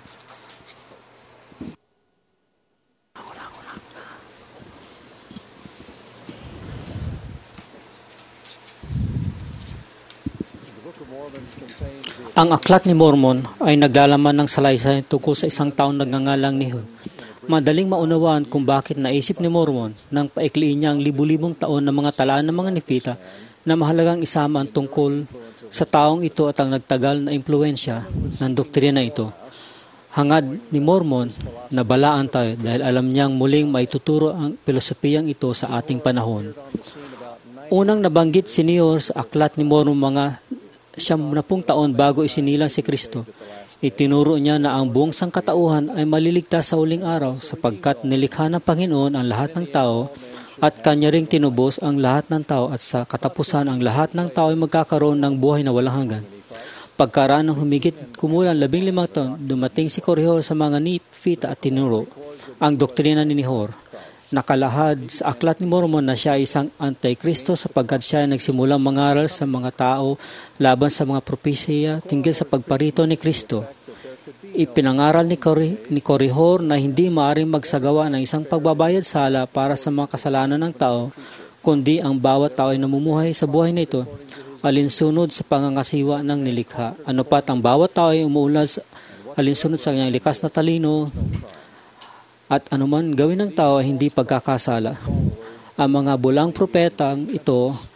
Ang Aklat ni Mormon ay naglalaman ng salaysay tungkol sa isang taong nagngangalang Nehor. Madaling maunawaan kung bakit naisip ni Mormon nang paikliin niya ang libu-libong taon ng mga talaan ng mga Nefita na mahalagang isama ang tungkol sa taong ito at ang nagtagal na impluensya ng doktrina ito. Hangad ni Mormon na balaan tayo dahil alam niyang muling maituturo ang pilosopiyang ito sa ating panahon. Unang nabanggit si Nehor sa Aklat ni Mormon mga siyam na pung taon bago isinilang si Kristo. Itinuro niya na ang buong sangkatauhan ay maliligtas sa huling araw sapagkat nilikha ng Panginoon ang lahat ng tao at Kanya ring tinubos ang lahat ng tao at sa katapusan ang lahat ng tao ay magkakaroon ng buhay na walang hanggan. Pagkaraan ng humigit kumulang labing limang taon, dumating si Korihor sa mga Nefita at tinuro ang doktrina ni Nehor. Nakalahad sa Aklat ni Mormon na siya ay isang antikristo sapagkat siya ay nagsimulang mangaral sa mga tao laban sa mga propesya tingil sa pagparito ni Kristo. Ipinangaral ni, Cori, ni Korihor na hindi maaaring magsagawa ng isang pagbabayad sala para sa mga kasalanan ng tao, kundi ang bawat tao ay namumuhay sa buhay na ito alinsunod sa pangangasiwa ng nilikha. Ano pat ang bawat tao ay umuulas alinsunod sa kanyang likas na talino, at anuman gawin ng tao ay hindi pagkakasala. Ang mga bulang propetang ito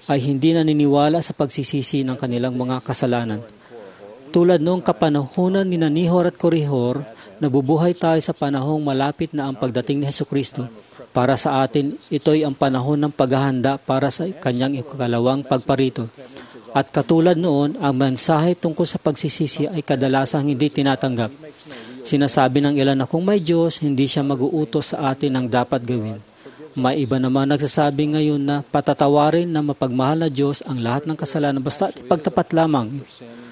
ay hindi naniniwala sa pagsisisi ng kanilang mga kasalanan. Tulad noong kapanahunan ni Nihor at Korihor, nabubuhay tayo sa panahong malapit na ang pagdating ni Hesukristo. Para sa atin, ito'y ang panahon ng paghahanda para sa kanyang ikalawang pagparito. At katulad noon, ang mensahe tungkol sa pagsisisi ay kadalasang hindi tinatanggap. Sinasabi ng ilan na kung may Diyos, hindi siya mag-uutos sa atin ang dapat gawin. May iba naman nagsasabi ngayon na patatawarin na mapagmahal na Diyos ang lahat ng kasalanan basta ipagtapat lamang.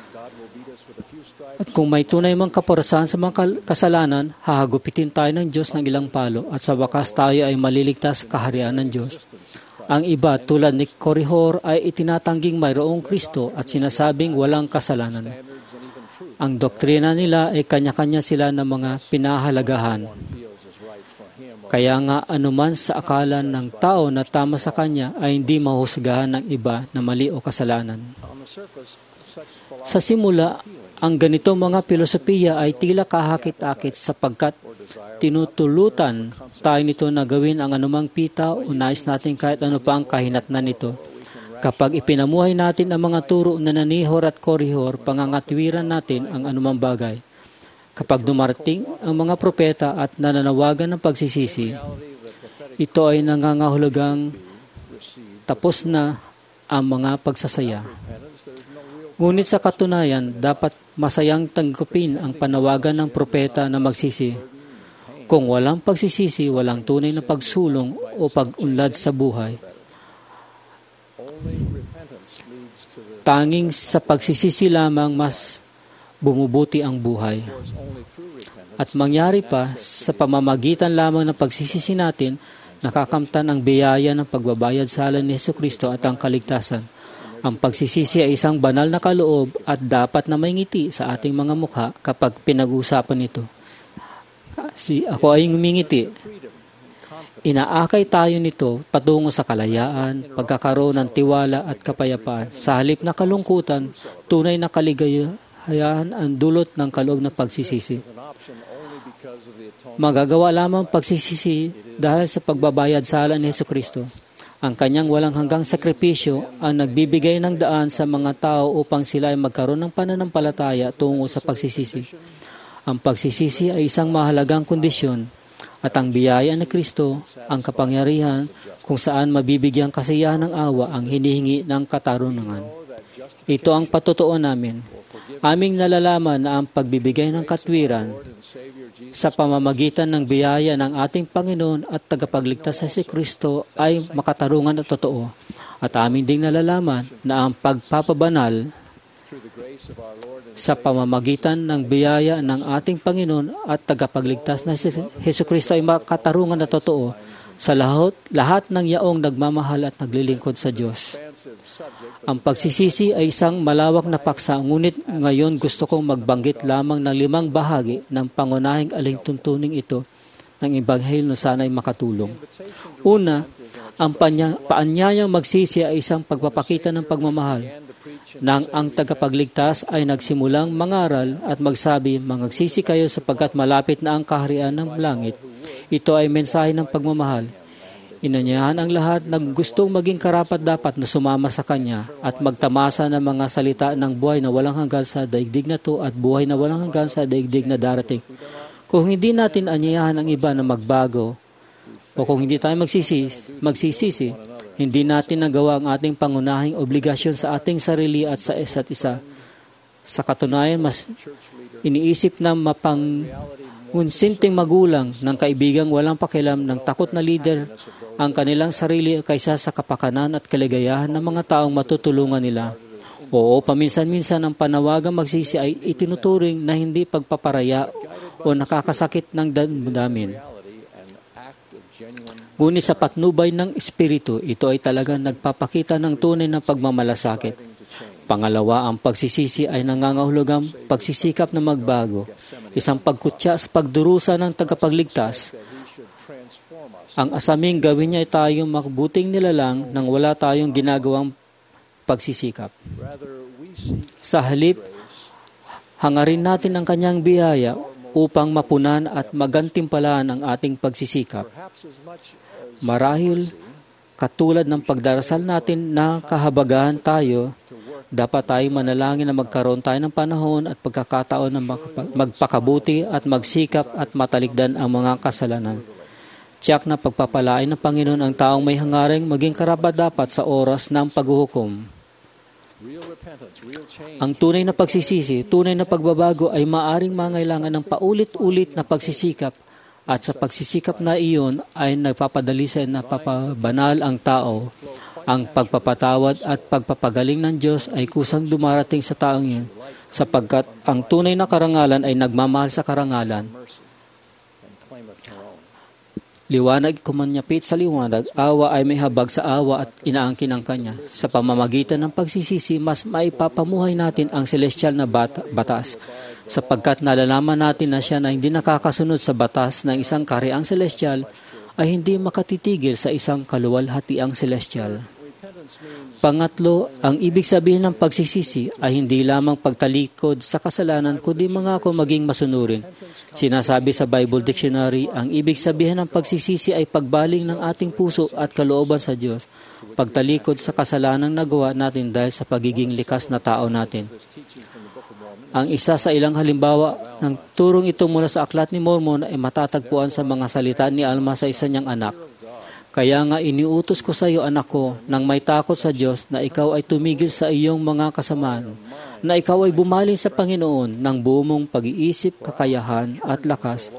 At kung may tunay mang kapurasan sa mga kasalanan, hahagupitin tayo ng Diyos ng ilang palo at sa wakas tayo ay maliligtas sa kaharian ng Diyos. Ang iba tulad ni Korihor ay itinatangging mayroong Kristo at sinasabing walang kasalanan. Ang doktrina nila ay kanya-kanya sila ng mga pinahalagahan. Kaya nga anuman sa akala ng tao na tama sa kanya ay hindi mahusgahan ng iba na mali o kasalanan. Sa simula, ang ganitong mga filosofiya ay tila kahakit-akit sapagkat tinutulutan tayo nito na gawin ang anumang pita o nais natin kahit ano pa ang kahinatnan nito. Kapag ipinamuhay natin ang mga turo na Nihor at Korihor, pangangatwiran natin ang anumang bagay. Kapag dumarating ang mga propeta at nananawagan ng pagsisisi, ito ay nangangahulugang tapos na ang mga pagsasaya. Ngunit sa katunayan, dapat masayang tanggapin ang panawagan ng propeta na magsisi. Kung walang pagsisisi, walang tunay na pagsulong o pag-unlad sa buhay. Tanging sa pagsisisi lamang mas bumubuti ang buhay. At mangyari pa, sa pamamagitan lamang ng pagsisisi natin, nakakamtan ang biyaya ng pagbabayad sa halal ni Hesukristo at ang kaligtasan. Ang pagsisisi ay isang banal na kaloob at dapat na may ngiti sa ating mga mukha kapag pinag-uusapan ito. Kasi ako ay ngumingiti. Inaakay tayo nito patungo sa kalayaan, pagkakaroon ng tiwala at kapayapaan. Sa halip na kalungkutan, tunay na kaligayahan ang dulot ng kaloob na pagsisisi. Magagawa lamang pagsisisi dahil sa pagbabayad sa halal ni Hesukristo. Ang kanyang walang hanggang sakripisyo ang nagbibigay ng daan sa mga tao upang sila ay magkaroon ng pananampalataya tungo sa pagsisisi. Ang pagsisisi ay isang mahalagang kondisyon at ang biyaya ni Kristo, ang kapangyarihan kung saan mabibigyang kasiyahan ng awa ang hinihingi ng katarungan. Ito ang patotoo namin. Aming nalalaman na ang pagbibigay ng katwiran sa pamamagitan ng biyaya ng ating Panginoon at tagapagligtas sa si Kristo ay makatarungan at totoo. At amin ding nalalaman na ang pagpapabanal sa pamamagitan ng biyaya ng ating Panginoon at tagapagligtas na si Hesukristo ay makatarungan at totoo sa lahat, lahat ng yaong nagmamahal at naglilingkod sa Diyos. Ang pagsisisi ay isang malawak na paksa, ngunit ngayon gusto kong magbanggit lamang ng limang bahagi ng pangunahing alintuntuning ito ng Ebanghelyo na sana'y makatulong. Una, ang panya, paanyayang magsisi ay isang pagpapakita ng pagmamahal. Nang ang tagapagligtas ay nagsimulang mangaral at magsabi, "Mangagsisi kayo sapagkat malapit na ang kaharian ng langit." Ito ay mensahe ng pagmamahal. Inanyahan ang lahat na gustong maging karapat-dapat na sumama sa Kanya at magtamasa ng mga salita ng buhay na walang hanggan sa daigdig na to at buhay na walang hanggan sa daigdig na darating. Kung hindi natin anyayahan ang iba na magbago o kung hindi tayo magsisi, magsisisi, hindi natin nagawa ang ating pangunahing obligasyon sa ating sarili at sa isa't isa. Sa katunayan, mas iniisip na mapang unsinting magulang ng kaibigang walang pakialam ng takot na leader ang kanilang sarili kaysa sa kapakanan at kaligayahan ng mga taong matutulungan nila. Oo, paminsan-minsan ang panawagang magsisi ay itinuturing na hindi pagpaparaya o nakakasakit ng damdamin. Ngunit sa patnubay ng Espiritu, ito ay talagang nagpapakita ng tunay na pagmamalasakit. Pangalawa, ang pagsisisi ay nangangahulugang pagsisikap na magbago, isang pagkutya sa pagdurusa ng tagapagligtas. Ang asaming gawin niya ay tayong mabuting nilalang nang wala tayong ginagawang pagsisikap. Sa halip, hangarin natin ang kanyang biyaya upang mapunan at magantimpalaan ang ating pagsisikap. Marahil, Katulad ng pagdarasal natin na kahabagahan tayo, dapat tayo manalangin na magkaroon tayo ng panahon at pagkakataon na magpakabuti at magsikap at matalikdan ang mga kasalanan. Tiyak na pagpapalain ng Panginoon ang taong may hangaring maging karapat-dapat sa oras ng paghuhukom. Ang tunay na pagsisisi, tunay na pagbabago ay maaring mangailangan ng paulit-ulit na pagsisikap, at sa pagsisikap na iyon ay nagpapadali sa napapabanal ang tao. Ang pagpapatawad at pagpapagaling ng Diyos ay kusang dumarating sa taong iyon, sapagkat ang tunay na karangalan ay nagmamahal sa karangalan. Liwanag kumanyapit sa liwanag, awa ay may habag sa awa at inaangkin ang kanya. Sa pamamagitan ng pagsisisi, mas maipapamuhay natin ang celestial na bat- batas, sapagkat nalalaman natin na siya na hindi nakakasunod sa batas ng isang kariang celestial ay hindi makatitigil sa isang kaluwalhatiang celestial. Pangatlo, ang ibig sabihin ng pagsisisi ay hindi lamang pagtalikod sa kasalanan kundi mangako maging masunurin. Sinasabi sa Bible Dictionary, ang ibig sabihin ng pagsisisi ay pagbaling ng ating puso at kalooban sa Diyos, pagtalikod sa kasalanang nagawa natin dahil sa pagiging likas na tao natin. Ang isa sa ilang halimbawa ng turong ito mula sa Aklat ni Mormon ay matatagpuan sa mga salita ni Alma sa isa niyang anak. Kaya nga iniutos ko sa iyo, anak ko, nang may takot sa Diyos, na ikaw ay tumigil sa iyong mga kasamaan, na ikaw ay bumaling sa Panginoon ng buong mong pag-iisip, kakayahan at lakas.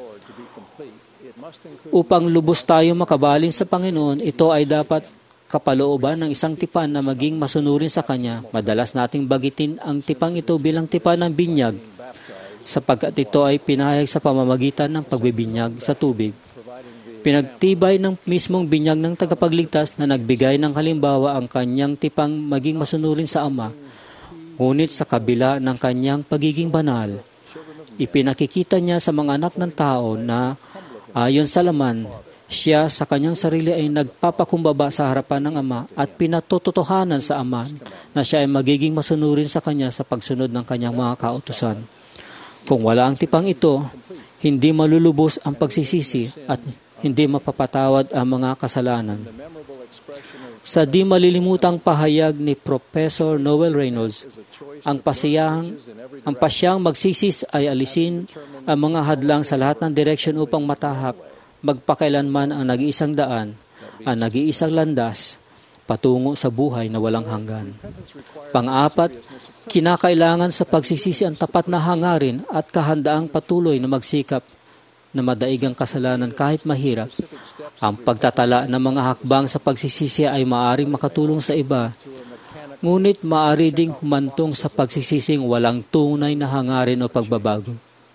Upang lubos tayo makabaling sa Panginoon, ito ay dapat kapalooban ng isang tipan na maging masunurin sa Kanya. Madalas nating bagitin ang tipang ito bilang tipan ng binyag, sapagkat ito ay pinahayag sa pamamagitan ng pagbibinyag sa tubig. Pinagtibay ng mismong binyag ng tagapagligtas na nagbigay ng halimbawa ang kanyang tipang maging masunurin sa Ama. Ngunit sa kabila ng kanyang pagiging banal, ipinakikita niya sa mga anak ng tao na ayon sa laman, siya sa kanyang sarili ay nagpapakumbaba sa harapan ng Ama at pinatototohanan sa Ama na siya ay magiging masunurin sa Kanya sa pagsunod ng kanyang mga kautusan. Kung wala ang tipang ito, hindi malulubos ang pagsisisi at hindi mapapatawad ang mga kasalanan. Sa di malilimutang pahayag ni Professor Noel Reynolds, ang pasiyang, ang pasyang magsisis ay alisin ang mga hadlang sa lahat ng direksyon upang matahak magpakailanman ang nag-iisang daan, ang nag-iisang landas, patungo sa buhay na walang hanggan. Pang-apat, kinakailangan sa pagsisisi ang tapat na hangarin at kahandaang patuloy na magsikap na madaig ang kasalanan kahit mahirap. Ang pagtatala ng mga hakbang sa pagsisisi ay maaaring makatulong sa iba, ngunit maaari ding humantong sa pagsisising walang tunay na hangarin o pagbabago.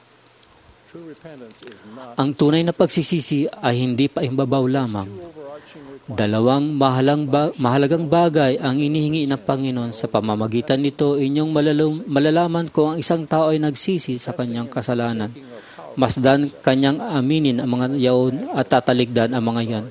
Ang tunay na pagsisisi ay hindi paimbabaw lamang. Dalawang mahalang ba- mahalagang bagay ang inihingi ng Panginoon. Sa pamamagitan nito, inyong malalum- malalaman kung ang isang tao ay nagsisi sa kanyang kasalanan. Masdan kanyang aminin ang mga yaon at tatalikdan ang mga yan.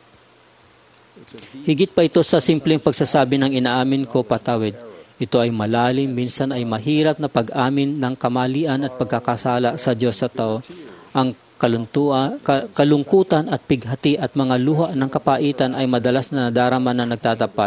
Higit pa ito sa simpleng pagsasabi ng inaamin ko patawid. Ito ay malalim, minsan ay mahirap na pag-amin ng kamalian at pagkakasala sa Diyos sa tao. Ang kaluntua, ka, kalungkutan at pighati at mga luha ng kapaitan ay madalas na nadarama na nagtatapat.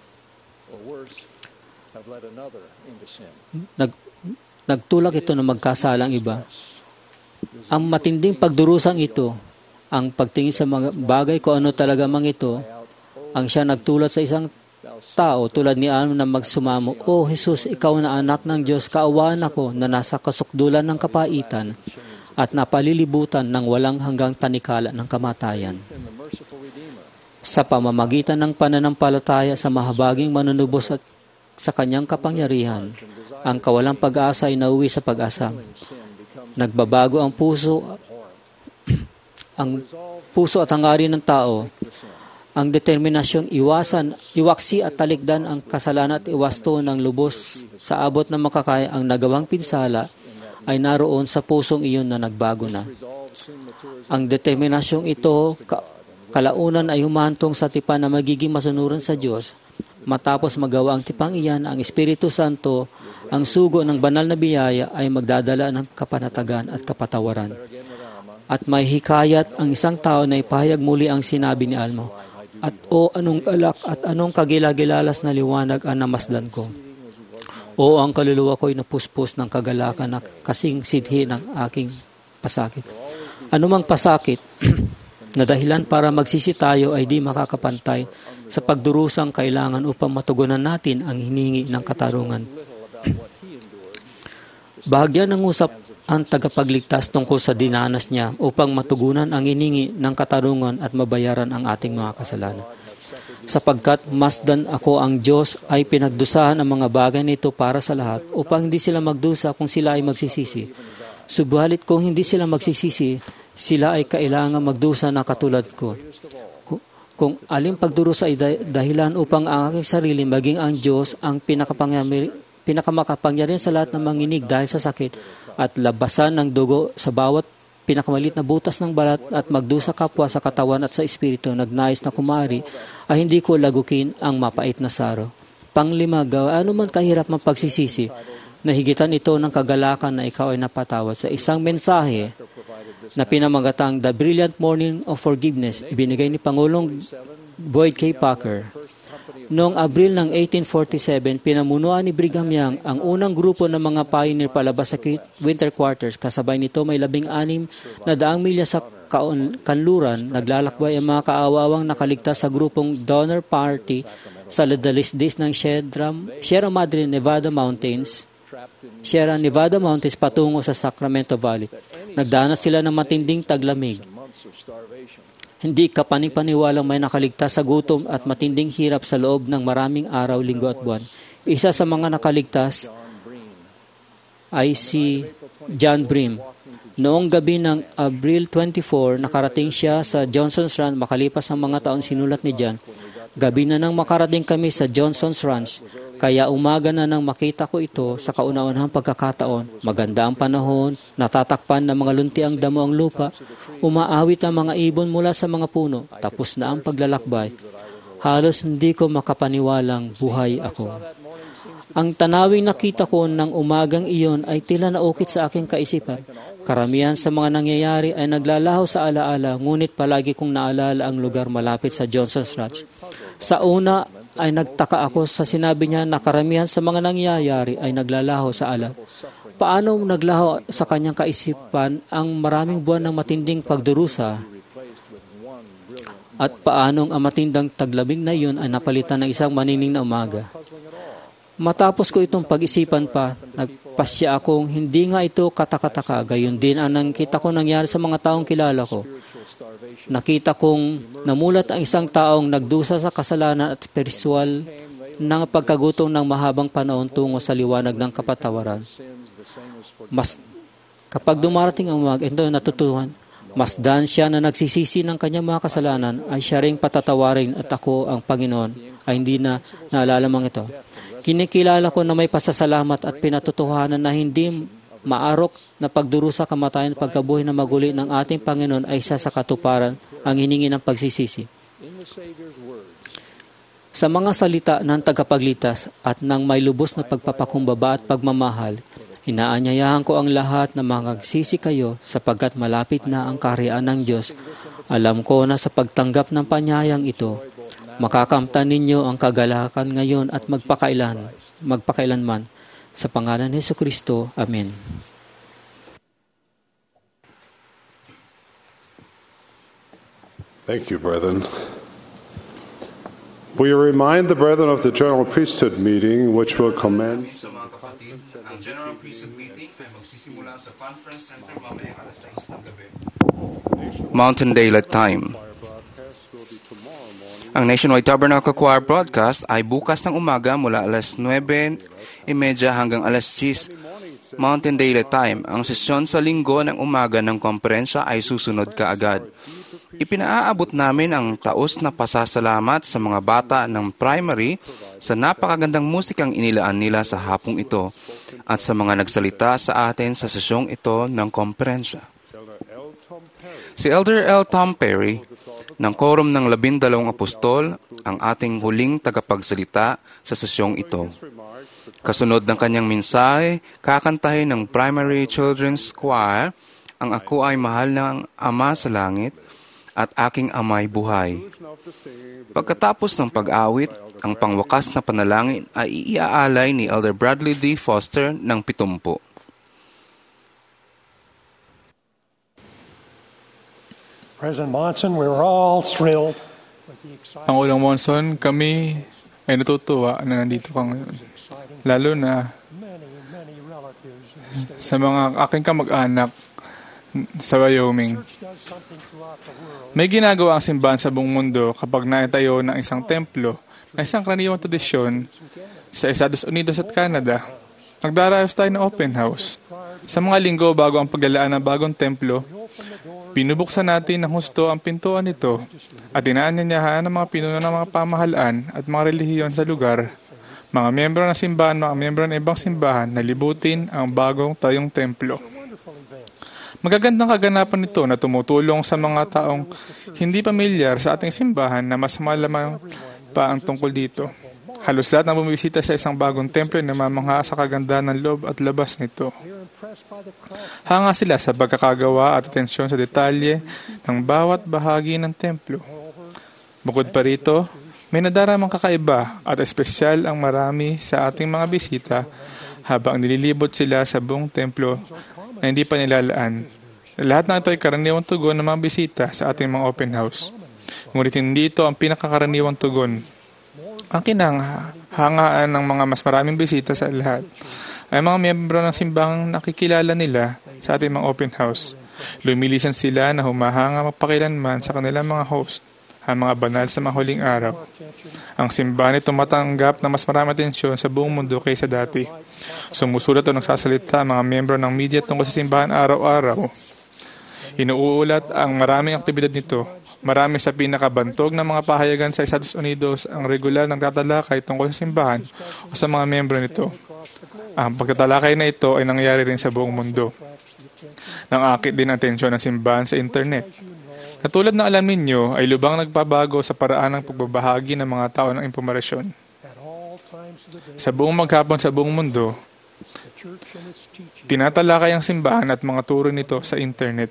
Nag, nagtulak ito na magkasalang iba. Ang matinding pagdurusang ito, ang pagtingin sa mga bagay kung ano talaga mang ito, ang siya nagtulad sa isang tao tulad ni Ano na magsumamo, O Jesus, ikaw na anak ng Diyos, kaawaan ako na nasa kasukdulan ng kapaitan at napalilibutan ng walang hanggang tanikala ng kamatayan. Sa pamamagitan ng pananampalataya sa mahabaging manunubos at sa kanyang kapangyarihan, ang kawalang pag-asa ay nauwi sa pag-asa. Nagbabago ang puso, ang puso at hangarin ng tao. Ang determinasyong iwasan, iwaksi at talikdan ang kasalanan at iwasto ng lubos sa abot ng makakaya ang nagawang pinsala ay naroon sa pusong iyon na nagbago na. Ang determinasyong ito, ka, kalaunan ay humantong sa tipan na magiging masunuran sa Diyos. Matapos magawa ang tipang iyan, ang Espiritu Santo, ang sugo ng banal na biyaya ay magdadala ng kapanatagan at kapatawaran. At may hikayat ang isang tao na ipahayag muli ang sinabi ni Alma, At o anong alak at anong kagilagilalas na liwanag ang namasdan ko. O ang kaluluwa ko'y napuspos ng kagalakan na kasing sidhi ng aking pasakit. Anumang pasakit na dahilan para magsisi tayo ay di makakapantay sa pagdurusang kailangan upang matugunan natin ang hiningi ng katarungan. Bahagyan ng usap ang tagapagligtas tungkol sa dinanas niya upang matugunan ang hiningi ng katarungan at mabayaran ang ating mga kasalanan. Sapagkat masdan ako ang Diyos ay pinagdusahan ang mga bagay nito para sa lahat upang hindi sila magdusa kung sila ay magsisisi. Subalit kung hindi sila magsisisi, sila ay kailangan magdusa na katulad ko. Kung aling pagdurusa ay dahilan upang ang aking sarili maging ang Diyos ang pinakapangyari pinakamakapangyarihan sa lahat ng manginig dahil sa sakit at labasan ng dugo sa bawat pinakamalit na butas ng balat at magdusa kapwa sa katawan at sa espiritu nagnais na kumari ay hindi ko lagukin ang mapait na saro. Panglima, gawa ano man kahirap ng pagsisisi, nahigitan ito ng kagalakan na ikaw ay napatawad sa isang mensahe na pinamagatang The Brilliant Morning of Forgiveness, ibinigay ni Pangulong Boyd K. Packer. Noong Abril ng eighteen forty-seven, pinamunuan ni Brigham Young ang unang grupo ng mga pioneer palabas sa winter quarters. Kasabay nito may labing-anim na daang milya sa kanluran. Naglalakbay ang mga kaawawang nakaligtas sa grupong Donner Party sa ladalisdis ng Sierra Madre Nevada Mountains. Sierra Nevada Mountains patungo sa Sacramento Valley. Nagdanas sila ng matinding taglamig. Hindi kapaning-paniwalang may nakaligtas sa gutom at matinding hirap sa loob ng maraming araw, linggo at buwan. Isa sa mga nakaligtas ay si John Brim. Noong gabi ng Abril twenty-fourth, nakarating siya sa Johnson's Ranch. Makalipas ang mga taon, sinulat ni John, gabi na nang makarating kami sa Johnson's Ranch, kaya umaga na nang makita ko ito sa kauna-unahang pagkakataon. Maganda ang panahon, natatakpan ng mga lunti ang damo ang lupa, umaawit ang mga ibon mula sa mga puno, tapos na ang paglalakbay. Halos hindi ko makapaniwalang buhay ako. Ang tanawing nakita ko ng umagang iyon ay tila naukit sa aking kaisipan. Karamihan sa mga nangyayari ay naglalaho sa alaala, ngunit palagi kong naalala ang lugar malapit sa Johnson's Ranch. Sa una ay nagtaka ako sa sinabi niya na karamihan sa mga nangyayari ay naglalaho sa ala. Paano naglaho sa kanyang kaisipan ang maraming buwan ng matinding pagdurusa? At paanong ang matindang taglamig na iyon ay napalitan ng isang manining na umaga? Matapos ko itong pag-isipan pa, nagpasya akong hindi nga ito katakataka, gayon din ang nakita ko nangyari sa mga taong kilala ko. Nakita kong namulat ang isang taong nagdusa sa kasalanan at spiritual ng pagkagutom ng mahabang panahon tungo sa liwanag ng kapatawaran. Mas, kapag dumarating ang umaga, ito natutuhan, masdan siya na nagsisisi ng kanyang mga kasalanan ay siya ring patatawarin at ako ang Panginoon ay hindi na naalala mang ito. Kinikilala ko na may pasasalamat at pinatutuhanan na hindi maarok na pagdurusa, kamatayan at pagkabuhay na maguli ng ating Panginoon ay isa sa katuparan ang hiningi ng pagsisisi. Sa mga salita ng tagapaglitas at ng may lubos na pagpapakumbaba at pagmamahal, inaanyayahan ko ang lahat na magsisi kayo sapagkat malapit na ang kaharian ng Diyos. Alam ko na sa pagtanggap ng panyayang ito, makakamtan ninyo ang kagalakan ngayon at magpakailan, magpakailanman. Sa pangalan ni Jesucristo. Amen. Thank you, brethren. We remind the brethren of the General Priesthood meeting, which will commence. Sa mga kapatid, ang General Priesthood meeting ay magsisimula sa Conference Center mamaya alas sais ng gabi. Mountain Daylight Time. Ang Nationwide Tabernacle Choir broadcast ay bukas ng umaga mula alas nuwebe trenta hanggang alas diyes Mountain Daylight Time. Ang sesyon sa linggo ng umaga ng komperensya ay susunod kaagad. Ipinaaabot namin ang taos na pasasalamat sa mga bata ng primary sa napakagandang musikang inilaan nila sa hapong ito at sa mga nagsalita sa atin sa sesyong ito ng komperensya. Si Elder L. Tom Perry ng Quorum ng Labindalawang Apostol ang ating huling tagapagsalita sa sesyong ito. Kasunod ng kanyang mensahe, kakantahin ng Primary Children's Choir ang Ako ay Mahal ng Ama sa Langit at aking amay buhay. Pagkatapos ng pag-awit, ang pangwakas na panalangin ay iaalay ni Elder Bradley D. Foster ng pitumpo. President Monson, we're all thrilled with the excitement. Pangulong Monson, kami ay natutuwa na nandito ka ngayon. Lalo na sa mga aking kamag-anak sa Wyoming. May ginagawa ang simbahan sa buong mundo kapag naitayo ng isang templo na isang karaniwang tradisyon sa Estados Unidos at Canada. Nagdarayos tayo ng open house. Sa mga linggo bago ang paglalaan ng bagong templo, binubuksan natin ng husto ang pintuan nito at inaanyayahan ng mga pinuno ng mga pamahalaan at mga relihiyon sa lugar, mga miyembro ng simbahan, mga miyembro ng ibang simbahan na libutin ang bagong tayong templo. Magagandang kaganapan nito na tumutulong sa mga taong hindi pamilyar sa ating simbahan na mas malamang pa ang tungkol dito. Halos lahat ng bumibisita sa isang bagong templo ay namamangha sa kagandahan ng loob at labas nito. Hanga sila sa pagkakagawa at atensyon sa detalye ng bawat bahagi ng templo. Bukod pa rito, may nadaramang kakaiba at espesyal ang marami sa ating mga bisita habang nililibot sila sa buong templo na hindi pa nilalaan. Lahat ng ito ay karaniwang tugon ng mga bisita sa ating mga open house. Ngunit hindi ito ang pinakakaraniwang tugon. Ang kinanghangaan ng mga mas maraming bisita sa lahat ay mga miyembro ng simbahang nakikilala nila sa ating mga open house. Lumilisan sila na humahanga magpakilanman sa kanilang mga host, ang mga banal sa mga huling araw. Ang simbahan ay tumatanggap ng mas maraming atensyon sa buong mundo kaysa dati. Sumusulat o nagsasalita ang mga miyembro ng media tungkol sa simbahan araw-araw. Inuulat ang maraming aktibidad nito. Marami sa pinakabantog ng mga pahayagan sa Estados Unidos ang regular ng tatalakay tungkol sa simbahan o sa mga miyembro nito. Ang pagtatalakay na ito ay nangyari rin sa buong mundo. Nangakit din ang atensyon ng simbahan sa internet. Katulad na alam ninyo, ay lubang nagpabago sa paraan ng pagbabahagi ng mga tao ng impormasyon. Sa buong maghapon sa buong mundo, tinatalakay ang simbahan at mga turo nito sa internet.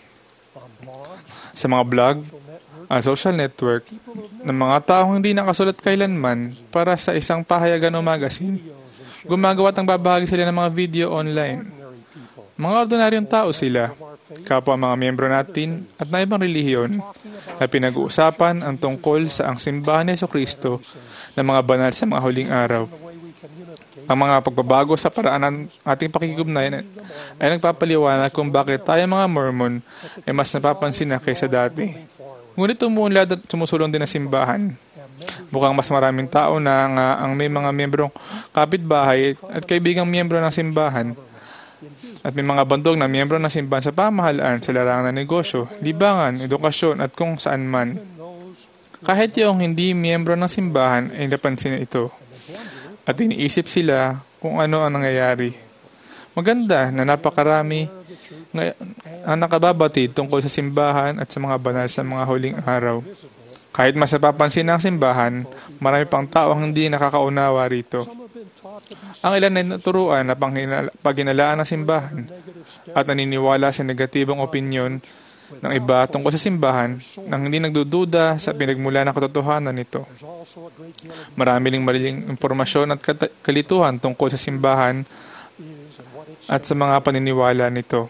Sa mga blog, ang social network, ng mga taong hindi nakasulat kailanman para sa isang pahayagan o magazine, gumagawa at babahagi sila ng mga video online. Mga ordinaryong tao sila, kapwa mga miyembro natin at na ibang relihiyon na pinag-uusapan ang tungkol sa ang simbahan ni Jesucristo ng mga banal sa mga huling araw. Ang mga pagbabago sa paraan ng ating pakikigugnayan ay nagpapaliwanag kung bakit tayo mga Mormon ay mas napapansin na kaysa dati. Ngunit tumuunlad at sumusulong din ang simbahan. Mukhang mas maraming tao na nga ang may mga miyembrong kapitbahay at kaibigang miyembro ng simbahan. At may mga bandog na miyembro ng simbahan sa pamahalaan, sa larangan ng negosyo, libangan, edukasyon at kung saan man. Kahit yung hindi miyembro ng simbahan ay napansin ito. At iniisip sila kung ano ang nangyayari. Maganda na napakarami ang nakababatid tungkol sa simbahan at sa mga banal sa mga huling araw. Kahit mas napapansin ng simbahan, marami pang tao ang hindi nakakaunawa rito. Ang ilan ay naturuan na paghinalaan ng simbahan at naniniwala sa negatibong opinyon ng iba tungkol sa simbahan nang hindi nagdududa sa pinagmula ng katotohanan nito. Marami ring maling impormasyon at kalituhan tungkol sa simbahan at sa mga paniniwala nito.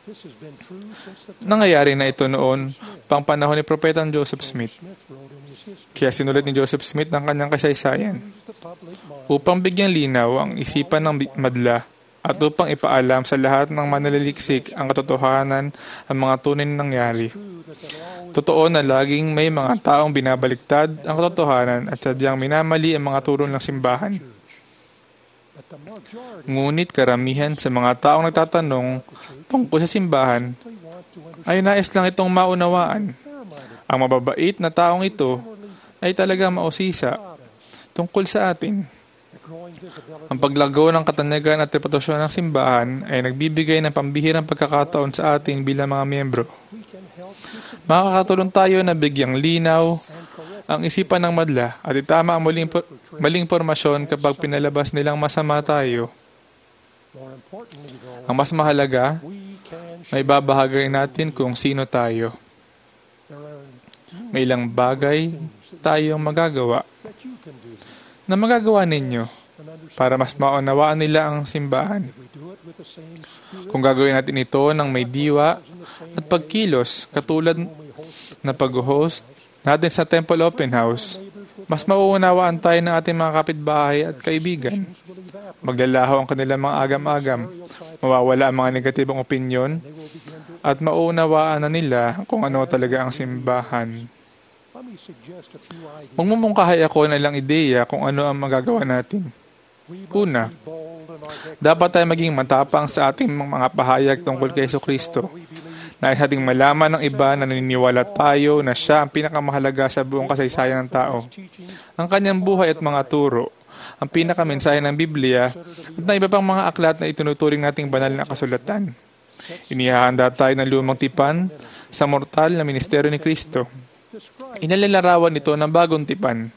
Nangyayari na ito noon pang panahon ni Propetang Joseph Smith. Kaya sinulat ni Joseph Smith ang kanyang kasaysayan upang bigyang linaw ang isipan ng madla at upang ipaalam sa lahat ng manaliliksik ang katotohanan ang mga tunay na nangyari. Totoo na laging may mga taong binabaliktad ang katotohanan at sadyang minamali ang mga turo ng simbahan. Ngunit karamihan sa mga taong nagtatanong tungkol sa simbahan ay nais lang itong maunawaan. Ang mababait na taong ito ay talagang mausisa tungkol sa atin. Ang paglago ng katanyagan at reputasyon ng simbahan ay nagbibigay ng pambihirang pagkakataon sa atin bilang mga miyembro. Makakatulong tayo na bigyang linaw ang isipan ng madla at itama ang maling, maling pormasyon kapag pinalabas nilang masama tayo. Ang mas mahalaga, may babahagi natin kung sino tayo. May ilang bagay tayong magagawa na magagawa ninyo para mas maunawaan nila ang simbahan. Kung gagawin natin ito ng may diwa at pagkilos katulad na pag-host natin sa Temple Open House, mas mauunawaan tayo ng ating mga kapitbahay at kaibigan. Maglalaho ang kanilang mga agam-agam, mawawala ang mga negatibong opinyon, at mauunawaan na nila kung ano talaga ang simbahan. Magmumungkahi ako ng ilang ideya kung ano ang magagawa natin. Una, dapat tayo maging matapang sa ating mga pahayag tungkol kay Jesucristo. Nais nating malaman ng iba na naniniwala tayo na siya ang pinakamahalaga sa buong kasaysayan ng tao. Ang kanyang buhay at mga turo, ang pinakamensahe ng Biblia, at na iba pang mga aklat na itinuturing nating banal na kasulatan. Inihahanda tayo ng lumang tipan sa mortal na ministeryo ni Kristo. Inalalarawan ito ng bagong tipan.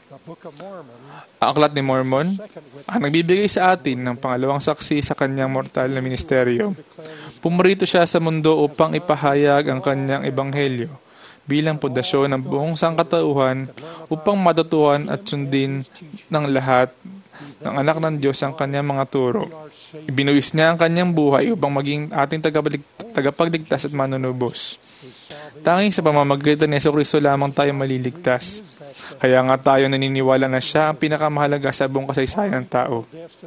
Ang aklat ni Mormon ang nagbibigay sa atin ng pangalawang saksi sa kanyang mortal na ministeryo. Pumarito siya sa mundo upang ipahayag ang kanyang ebanghelyo bilang pundasyon ng buong sangkatauhan upang matutuhan at sundin ng lahat ng anak ng Diyos ang kanyang mga turo. Ibinuwis niya ang kanyang buhay upang maging ating tagapagligtas at manunubos. Tanging sa pamamagitan ni Jesucristo lamang tayo maliligtas. Kaya nga tayo naniniwala na siya ang pinakamahalaga sa buong kasaysayan ng tao.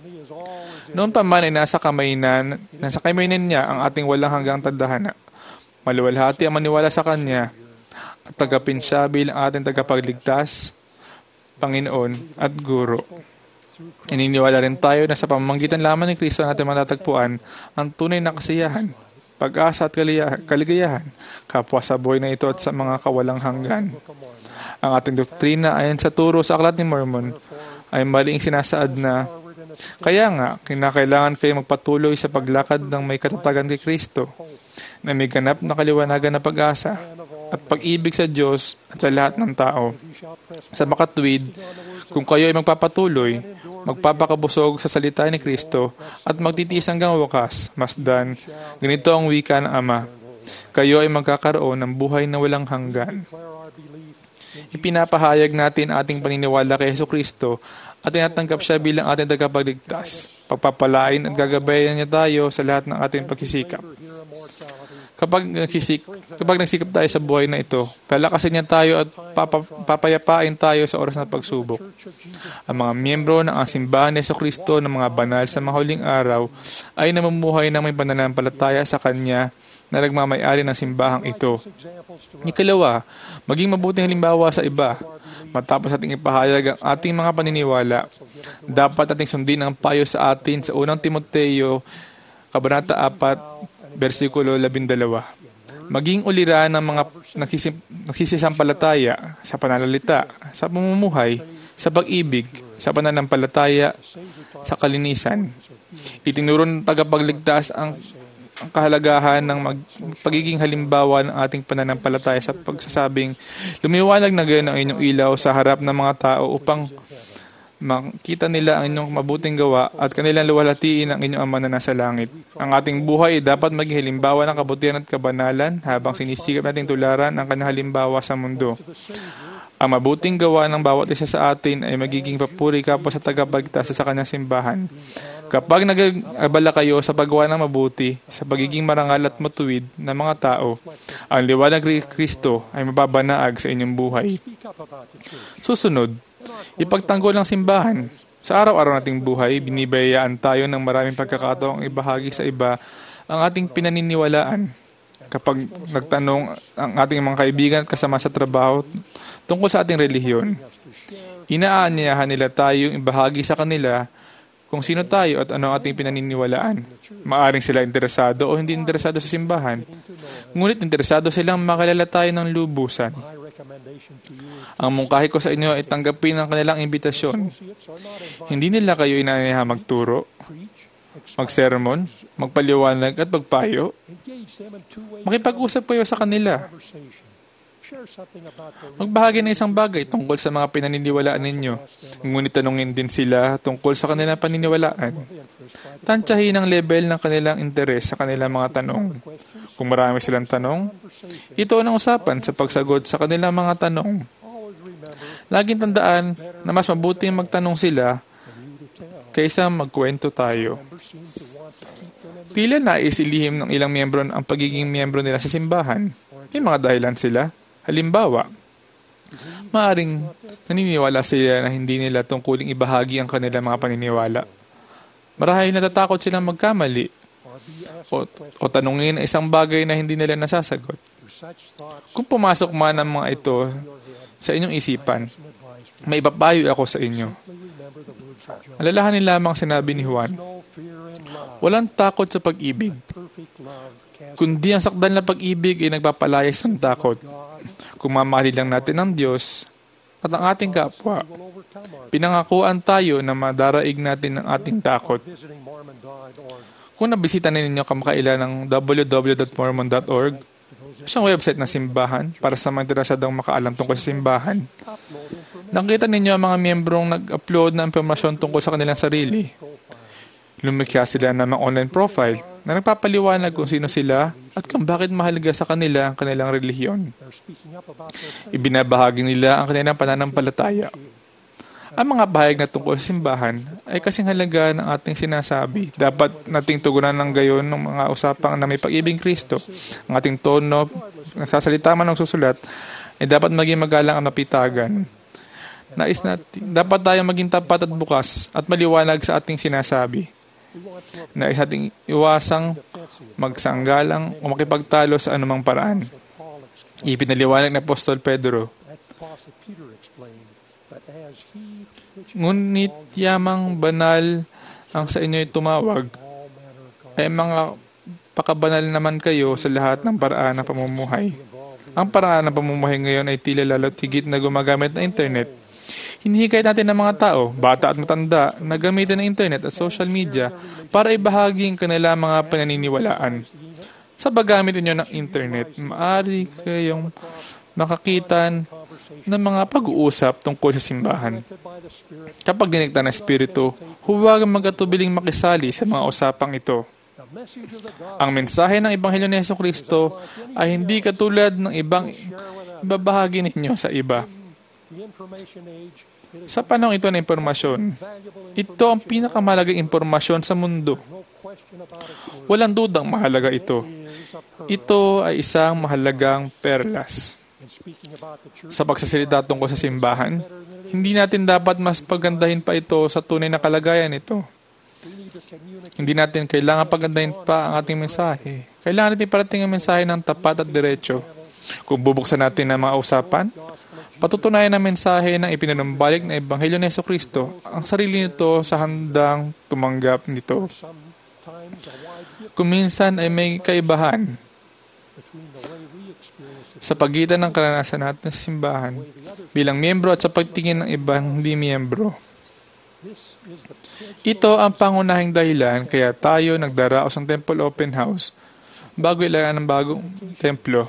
Noon pa man ay nasa kamainan, nasa kamainan niya ang ating walang hanggang tadhana. Maluwalhati ang maniwala sa Kanya at tagapin siya bilang ating tagapagligtas, Panginoon at Guro. Naniniwala rin tayo na sa pamamagitan lamang ni Kristo natin matatagpuan ang tunay na kasiyahan, pag-asa at kaligayahan, kapwa sa buhay na ito at sa mga kawalang hanggan. Ang ating doktrina ayon sa turo sa aklat ni Mormon ay maling sinasaad na, kaya nga, kinakailangan kayo magpatuloy sa paglakad ng may katatagan kay Kristo, na may ganap na kaliwanagan na pag-asa at pag-ibig sa Diyos at sa lahat ng tao. Sa makatwid, kung kayo ay magpapatuloy, magpapakabusog sa salita ni Kristo at magtitiis hanggang wakas, masdan, ganito ang wika ng Ama, kayo ay magkakaroon ng buhay na walang hanggan. Ipinapahayag natin ating paniniwala kay Jesucristo at tinatanggap siya bilang ating tagapagligtas. Pagpapalain at gagabayan niya tayo sa lahat ng ating pagsisikap. Kapag nagsisik, kapag nagsikap tayo sa buhay na ito, palakasin niya tayo at papa, papayapain tayo sa oras ng pagsubok. Ang mga miyembro ng simbahan ni Jesucristo ng mga banal sa mga huling araw ay namumuhay ng may pananampalataya sa Kanya na nagmamayari ng simbahang ito. Ikalawa, maging mabuting halimbawa sa iba. Matapos ating ipahayag ang ating mga paniniwala, dapat ating sundin ang payo sa atin sa unang Timoteo, Kabanata apat, versikulo labindalawa. Maging ulira ng mga nagsisisampalataya sa pananalita, sa pamumuhay, sa pag-ibig, sa pananampalataya, sa kalinisan. Itinuro ng tagapagligtas ang ang kahalagahan ng mag, pagiging halimbawa ng ating pananampalataya sa pagsasabing, lumiwanag na gayon ang inyong ilaw sa harap ng mga tao upang makita nila ang inyong mabuting gawa at kanilang luwalhatiin ang inyong Ama na nasa langit. Ang ating buhay dapat maging halimbawa ng kabutihan at kabanalan habang sinisikap nating tularan ang kanyang halimbawa sa mundo. Ang mabuting gawa ng bawat isa sa atin ay magiging papuri kapwa sa tagapagligtas sa kanyang simbahan. Kapag nag-abala kayo sa paggawa ng mabuti, sa pagiging marangal at matuwid ng mga tao, ang liwanag ni Kristo ay mababanaag sa inyong buhay. Susunod, ipagtanggol ng simbahan. Sa araw-araw nating buhay, binibayaan tayo ng maraming pagkakataong ibahagi sa iba ang ating pinaniniwalaan. Kapag nagtanong ang ating mga kaibigan at kasama sa trabaho tungkol sa ating relihiyon, inaanyayahan nila tayong ibahagi sa kanila kung sino tayo at ano ang ating pinaniniwalaan. Maaring sila interesado o hindi interesado sa simbahan, ngunit interesado silang makilala tayo ng lubusan. Ang mungkahi ko sa inyo ay tanggapin ang kanilang imbitasyon. Hindi nila kayo inaanyayahan magturo, magsermon, magpaliwanag at magpayo. Makipag-usap kayo sa kanila. Magbahagi ng isang bagay tungkol sa mga pinaniniwalaan ninyo. Ngunit tanungin din sila tungkol sa kanilang paniniwalaan. Tansyahin ang level ng kanilang interes sa kanilang mga tanong. Kung marami silang tanong, ito ang usapan sa pagsagot sa kanilang mga tanong. Laging tandaan na mas mabuting magtanong sila kaysa magkwento tayo. Tila nais ilihim ng ilang miyembro ang pagiging miyembro nila sa simbahan. May mga dahilan sila. Halimbawa, maaring naniniwala sila na hindi nila tungkuling ibahagi ang kanilang mga paniniwala. Marahil natatakot silang magkamali o, o tanungin ang isang bagay na hindi nila nasasagot. Kung pumasok man ang mga ito sa inyong isipan, may ipapayo ako sa inyo. Alalahanin lamang sinabi ni Juan, walang takot sa pag-ibig, kundi ang sakdal na pag-ibig ay nagpapalayas ng takot. Kung mamahali lang natin ang Diyos at ang ating kapwa, pinangakuan tayo na madaraig natin ang ating takot. Kung nabisita na ninyo kamakailan ng w w w dot mormon dot org, siyang website ng simbahan para sa mga interesadong makaalam tungkol sa simbahan. Nakita ninyo ang mga miyembrong nag-upload ng impormasyon tungkol sa kanilang sarili. Lumikha sila ng mga online profile na nagpapaliwanag kung sino sila at kung bakit mahalaga sa kanila ang kanilang relihiyon. Ibinabahagi nila ang kanilang pananampalataya. Ang mga bahayag na tungkol sa simbahan ay kasing halaga ng ating sinasabi. Dapat nating tugunan ng gayon ng mga usapang na may pag-ibig Kristo. Ang ating tono, nagsasalita man ng susulat, ay dapat maging magalang ang napitagan. Nais natin, dapat tayo maging tapat at bukas at maliwanag sa ating sinasabi. Nais nating iwasang magsanggalang o makipagtalo sa anumang paraan. Ipinaliwanag ng Apostol Pedro, ngunit yamang banal ang sa inyo'y tumawag, ay mga pakabanal naman kayo sa lahat ng paraan ng pamumuhay. Ang paraan ng pamumuhay ngayon ay tila lalo't higit na gumagamit ng internet. Hinihikayat natin ng mga tao, bata at matanda, na gamitin ng internet at social media para ibahagi ang kanilang mga pananiniwalaan. Sa paggamit ninyo ng internet, maaari kayong makakita ng mga pag-uusap tungkol sa simbahan. Kapag dinigta ng Espiritu, huwag mag-atubiling makisali sa mga usapang ito. Ang mensahe ng Ebanghelyo ni Jesucristo ay hindi katulad ng ibang ibabahagi ninyo sa iba. Sa panahon ito ng impormasyon, ito ang pinakamahalagang impormasyon sa mundo. Walang dudang mahalaga ito. Ito ay isang mahalagang perlas. Sa pagsasalita tungkol sa simbahan, hindi natin dapat mas pagandahin pa ito sa tunay na kalagayan nito. Hindi natin kailangan pagandahin pa ang ating mensahe. Kailangan natin parating ang mensahe ng tapat at diretso. Kung bubuksan natin ang mga usapan, patutunayan ang mensahe ng ipinanumbalik na Ebanghelyo ni Jesucristo, ang sarili nito sa handang tumanggap nito. Kung minsan ay may kaibahan sa pagitan ng karanasan natin sa simbahan bilang miyembro at sa pagtingin ng ibang hindi miyembro. Ito ang pangunahing dahilan kaya tayo nagdaraos ng Temple Open House bago ilaan ng bagong templo.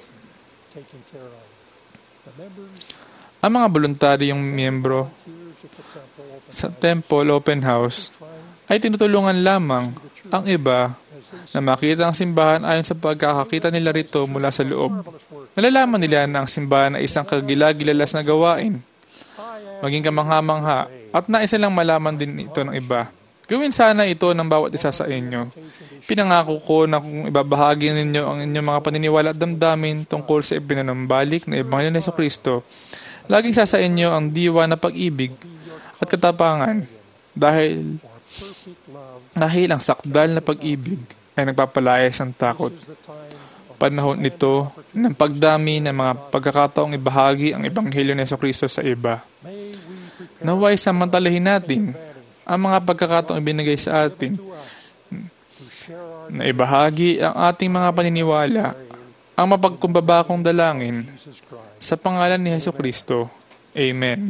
Ang mga voluntaryong miyembro sa Temple Open House ay tinutulungan lamang ang iba na makita ang simbahan ayon sa pagkakakita nila rito mula sa loob. Nalalaman nila na ang simbahan ay isang kagilagilalas na gawain, maging kamangha-mangha, at naisa lang malaman din ito ng iba. Gawin sana ito ng bawat isa sa inyo. Pinangako ko na kung ibabahagi ninyo ang inyong mga paniniwala at damdamin tungkol sa ipinanumbalik na Ebanghelyo ni Jesucristo, laging sa sa inyo ang diwa na pag-ibig at katapangan dahil dahil ang sakdal na pag-ibig ay nagpapalayas ng takot. Panahon nito ng pagdami ng mga pagkakataong ibahagi ang Ebanghelyo ni Jesucristo sa iba. Naway samantalahin natin ang mga pagkakataong ibinigay sa atin na ibahagi ang ating mga paniniwala, ang mapagkumbabakong dalangin sa pangalan ni Jesucristo. Amen.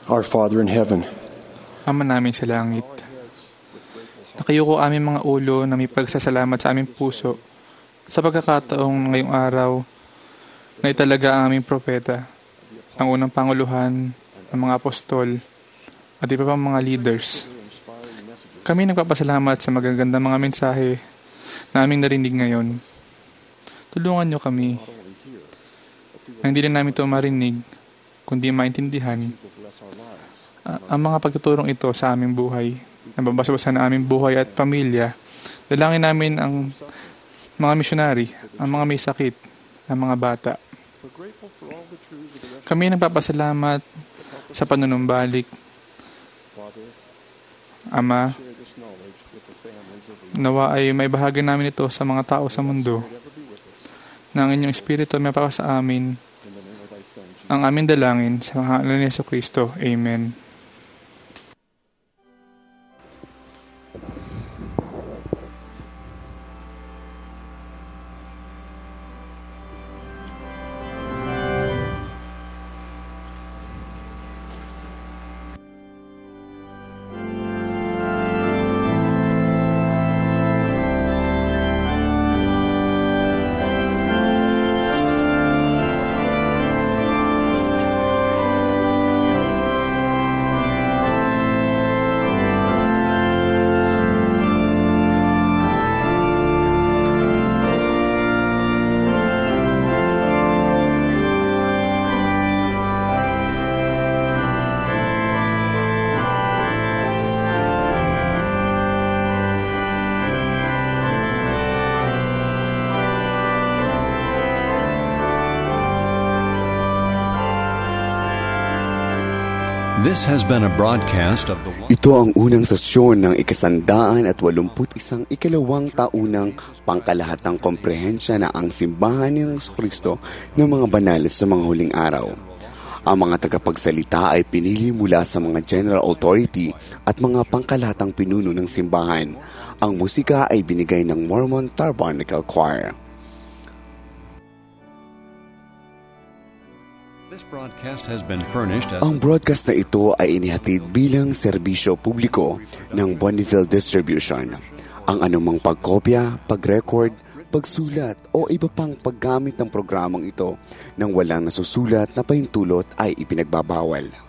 Our Father in heaven, Ama namin sa langit, nakayuko aming mga ulo na may pagsasalamat sa aming puso sa pagkakataong ngayong araw na italaga ang aming propeta, ang unang panguluhan, ang mga apostol, at iba pang mga leaders. Kami nagpapasalamat sa magagandang mga mensahe na aming narinig ngayon. Tulungan niyo kami na hindi rin namin ito marinig, kundi maintindihan uh, ang mga pagtuturong ito sa aming buhay, na babasa-basa na aming buhay at pamilya. Dalangin namin ang mga misyonary, ang mga may sakit, ang mga bata. Kami nagpapasalamat sa panunumbalik. Ama, nawa ay may bahagi namin ito sa mga tao sa mundo, na ang inyong Espiritu may paka sa amin, ang aming dalangin sa pangalan ni Jesucristo. Amen. This has been a broadcast of the... Ito ang unang sesyon ng ikasandaan at walumput isang ikalawang taunang pangkalahatang komprehensya na ang simbahan ng Kristo ng mga banal sa mga huling araw. Ang mga tagapagsalita ay pinili mula sa mga general authority at mga pangkalahatang pinuno ng simbahan. Ang musika ay binigay ng Mormon Tabernacle Choir. Ang broadcast na ito ay inihatid bilang serbisyo publiko ng Bonneville Distribution. Ang anumang pagkopya, pag-record, pagsulat o iba pang paggamit ng programang ito nang walang nasusulat na pahintulot ay ipinagbabawal.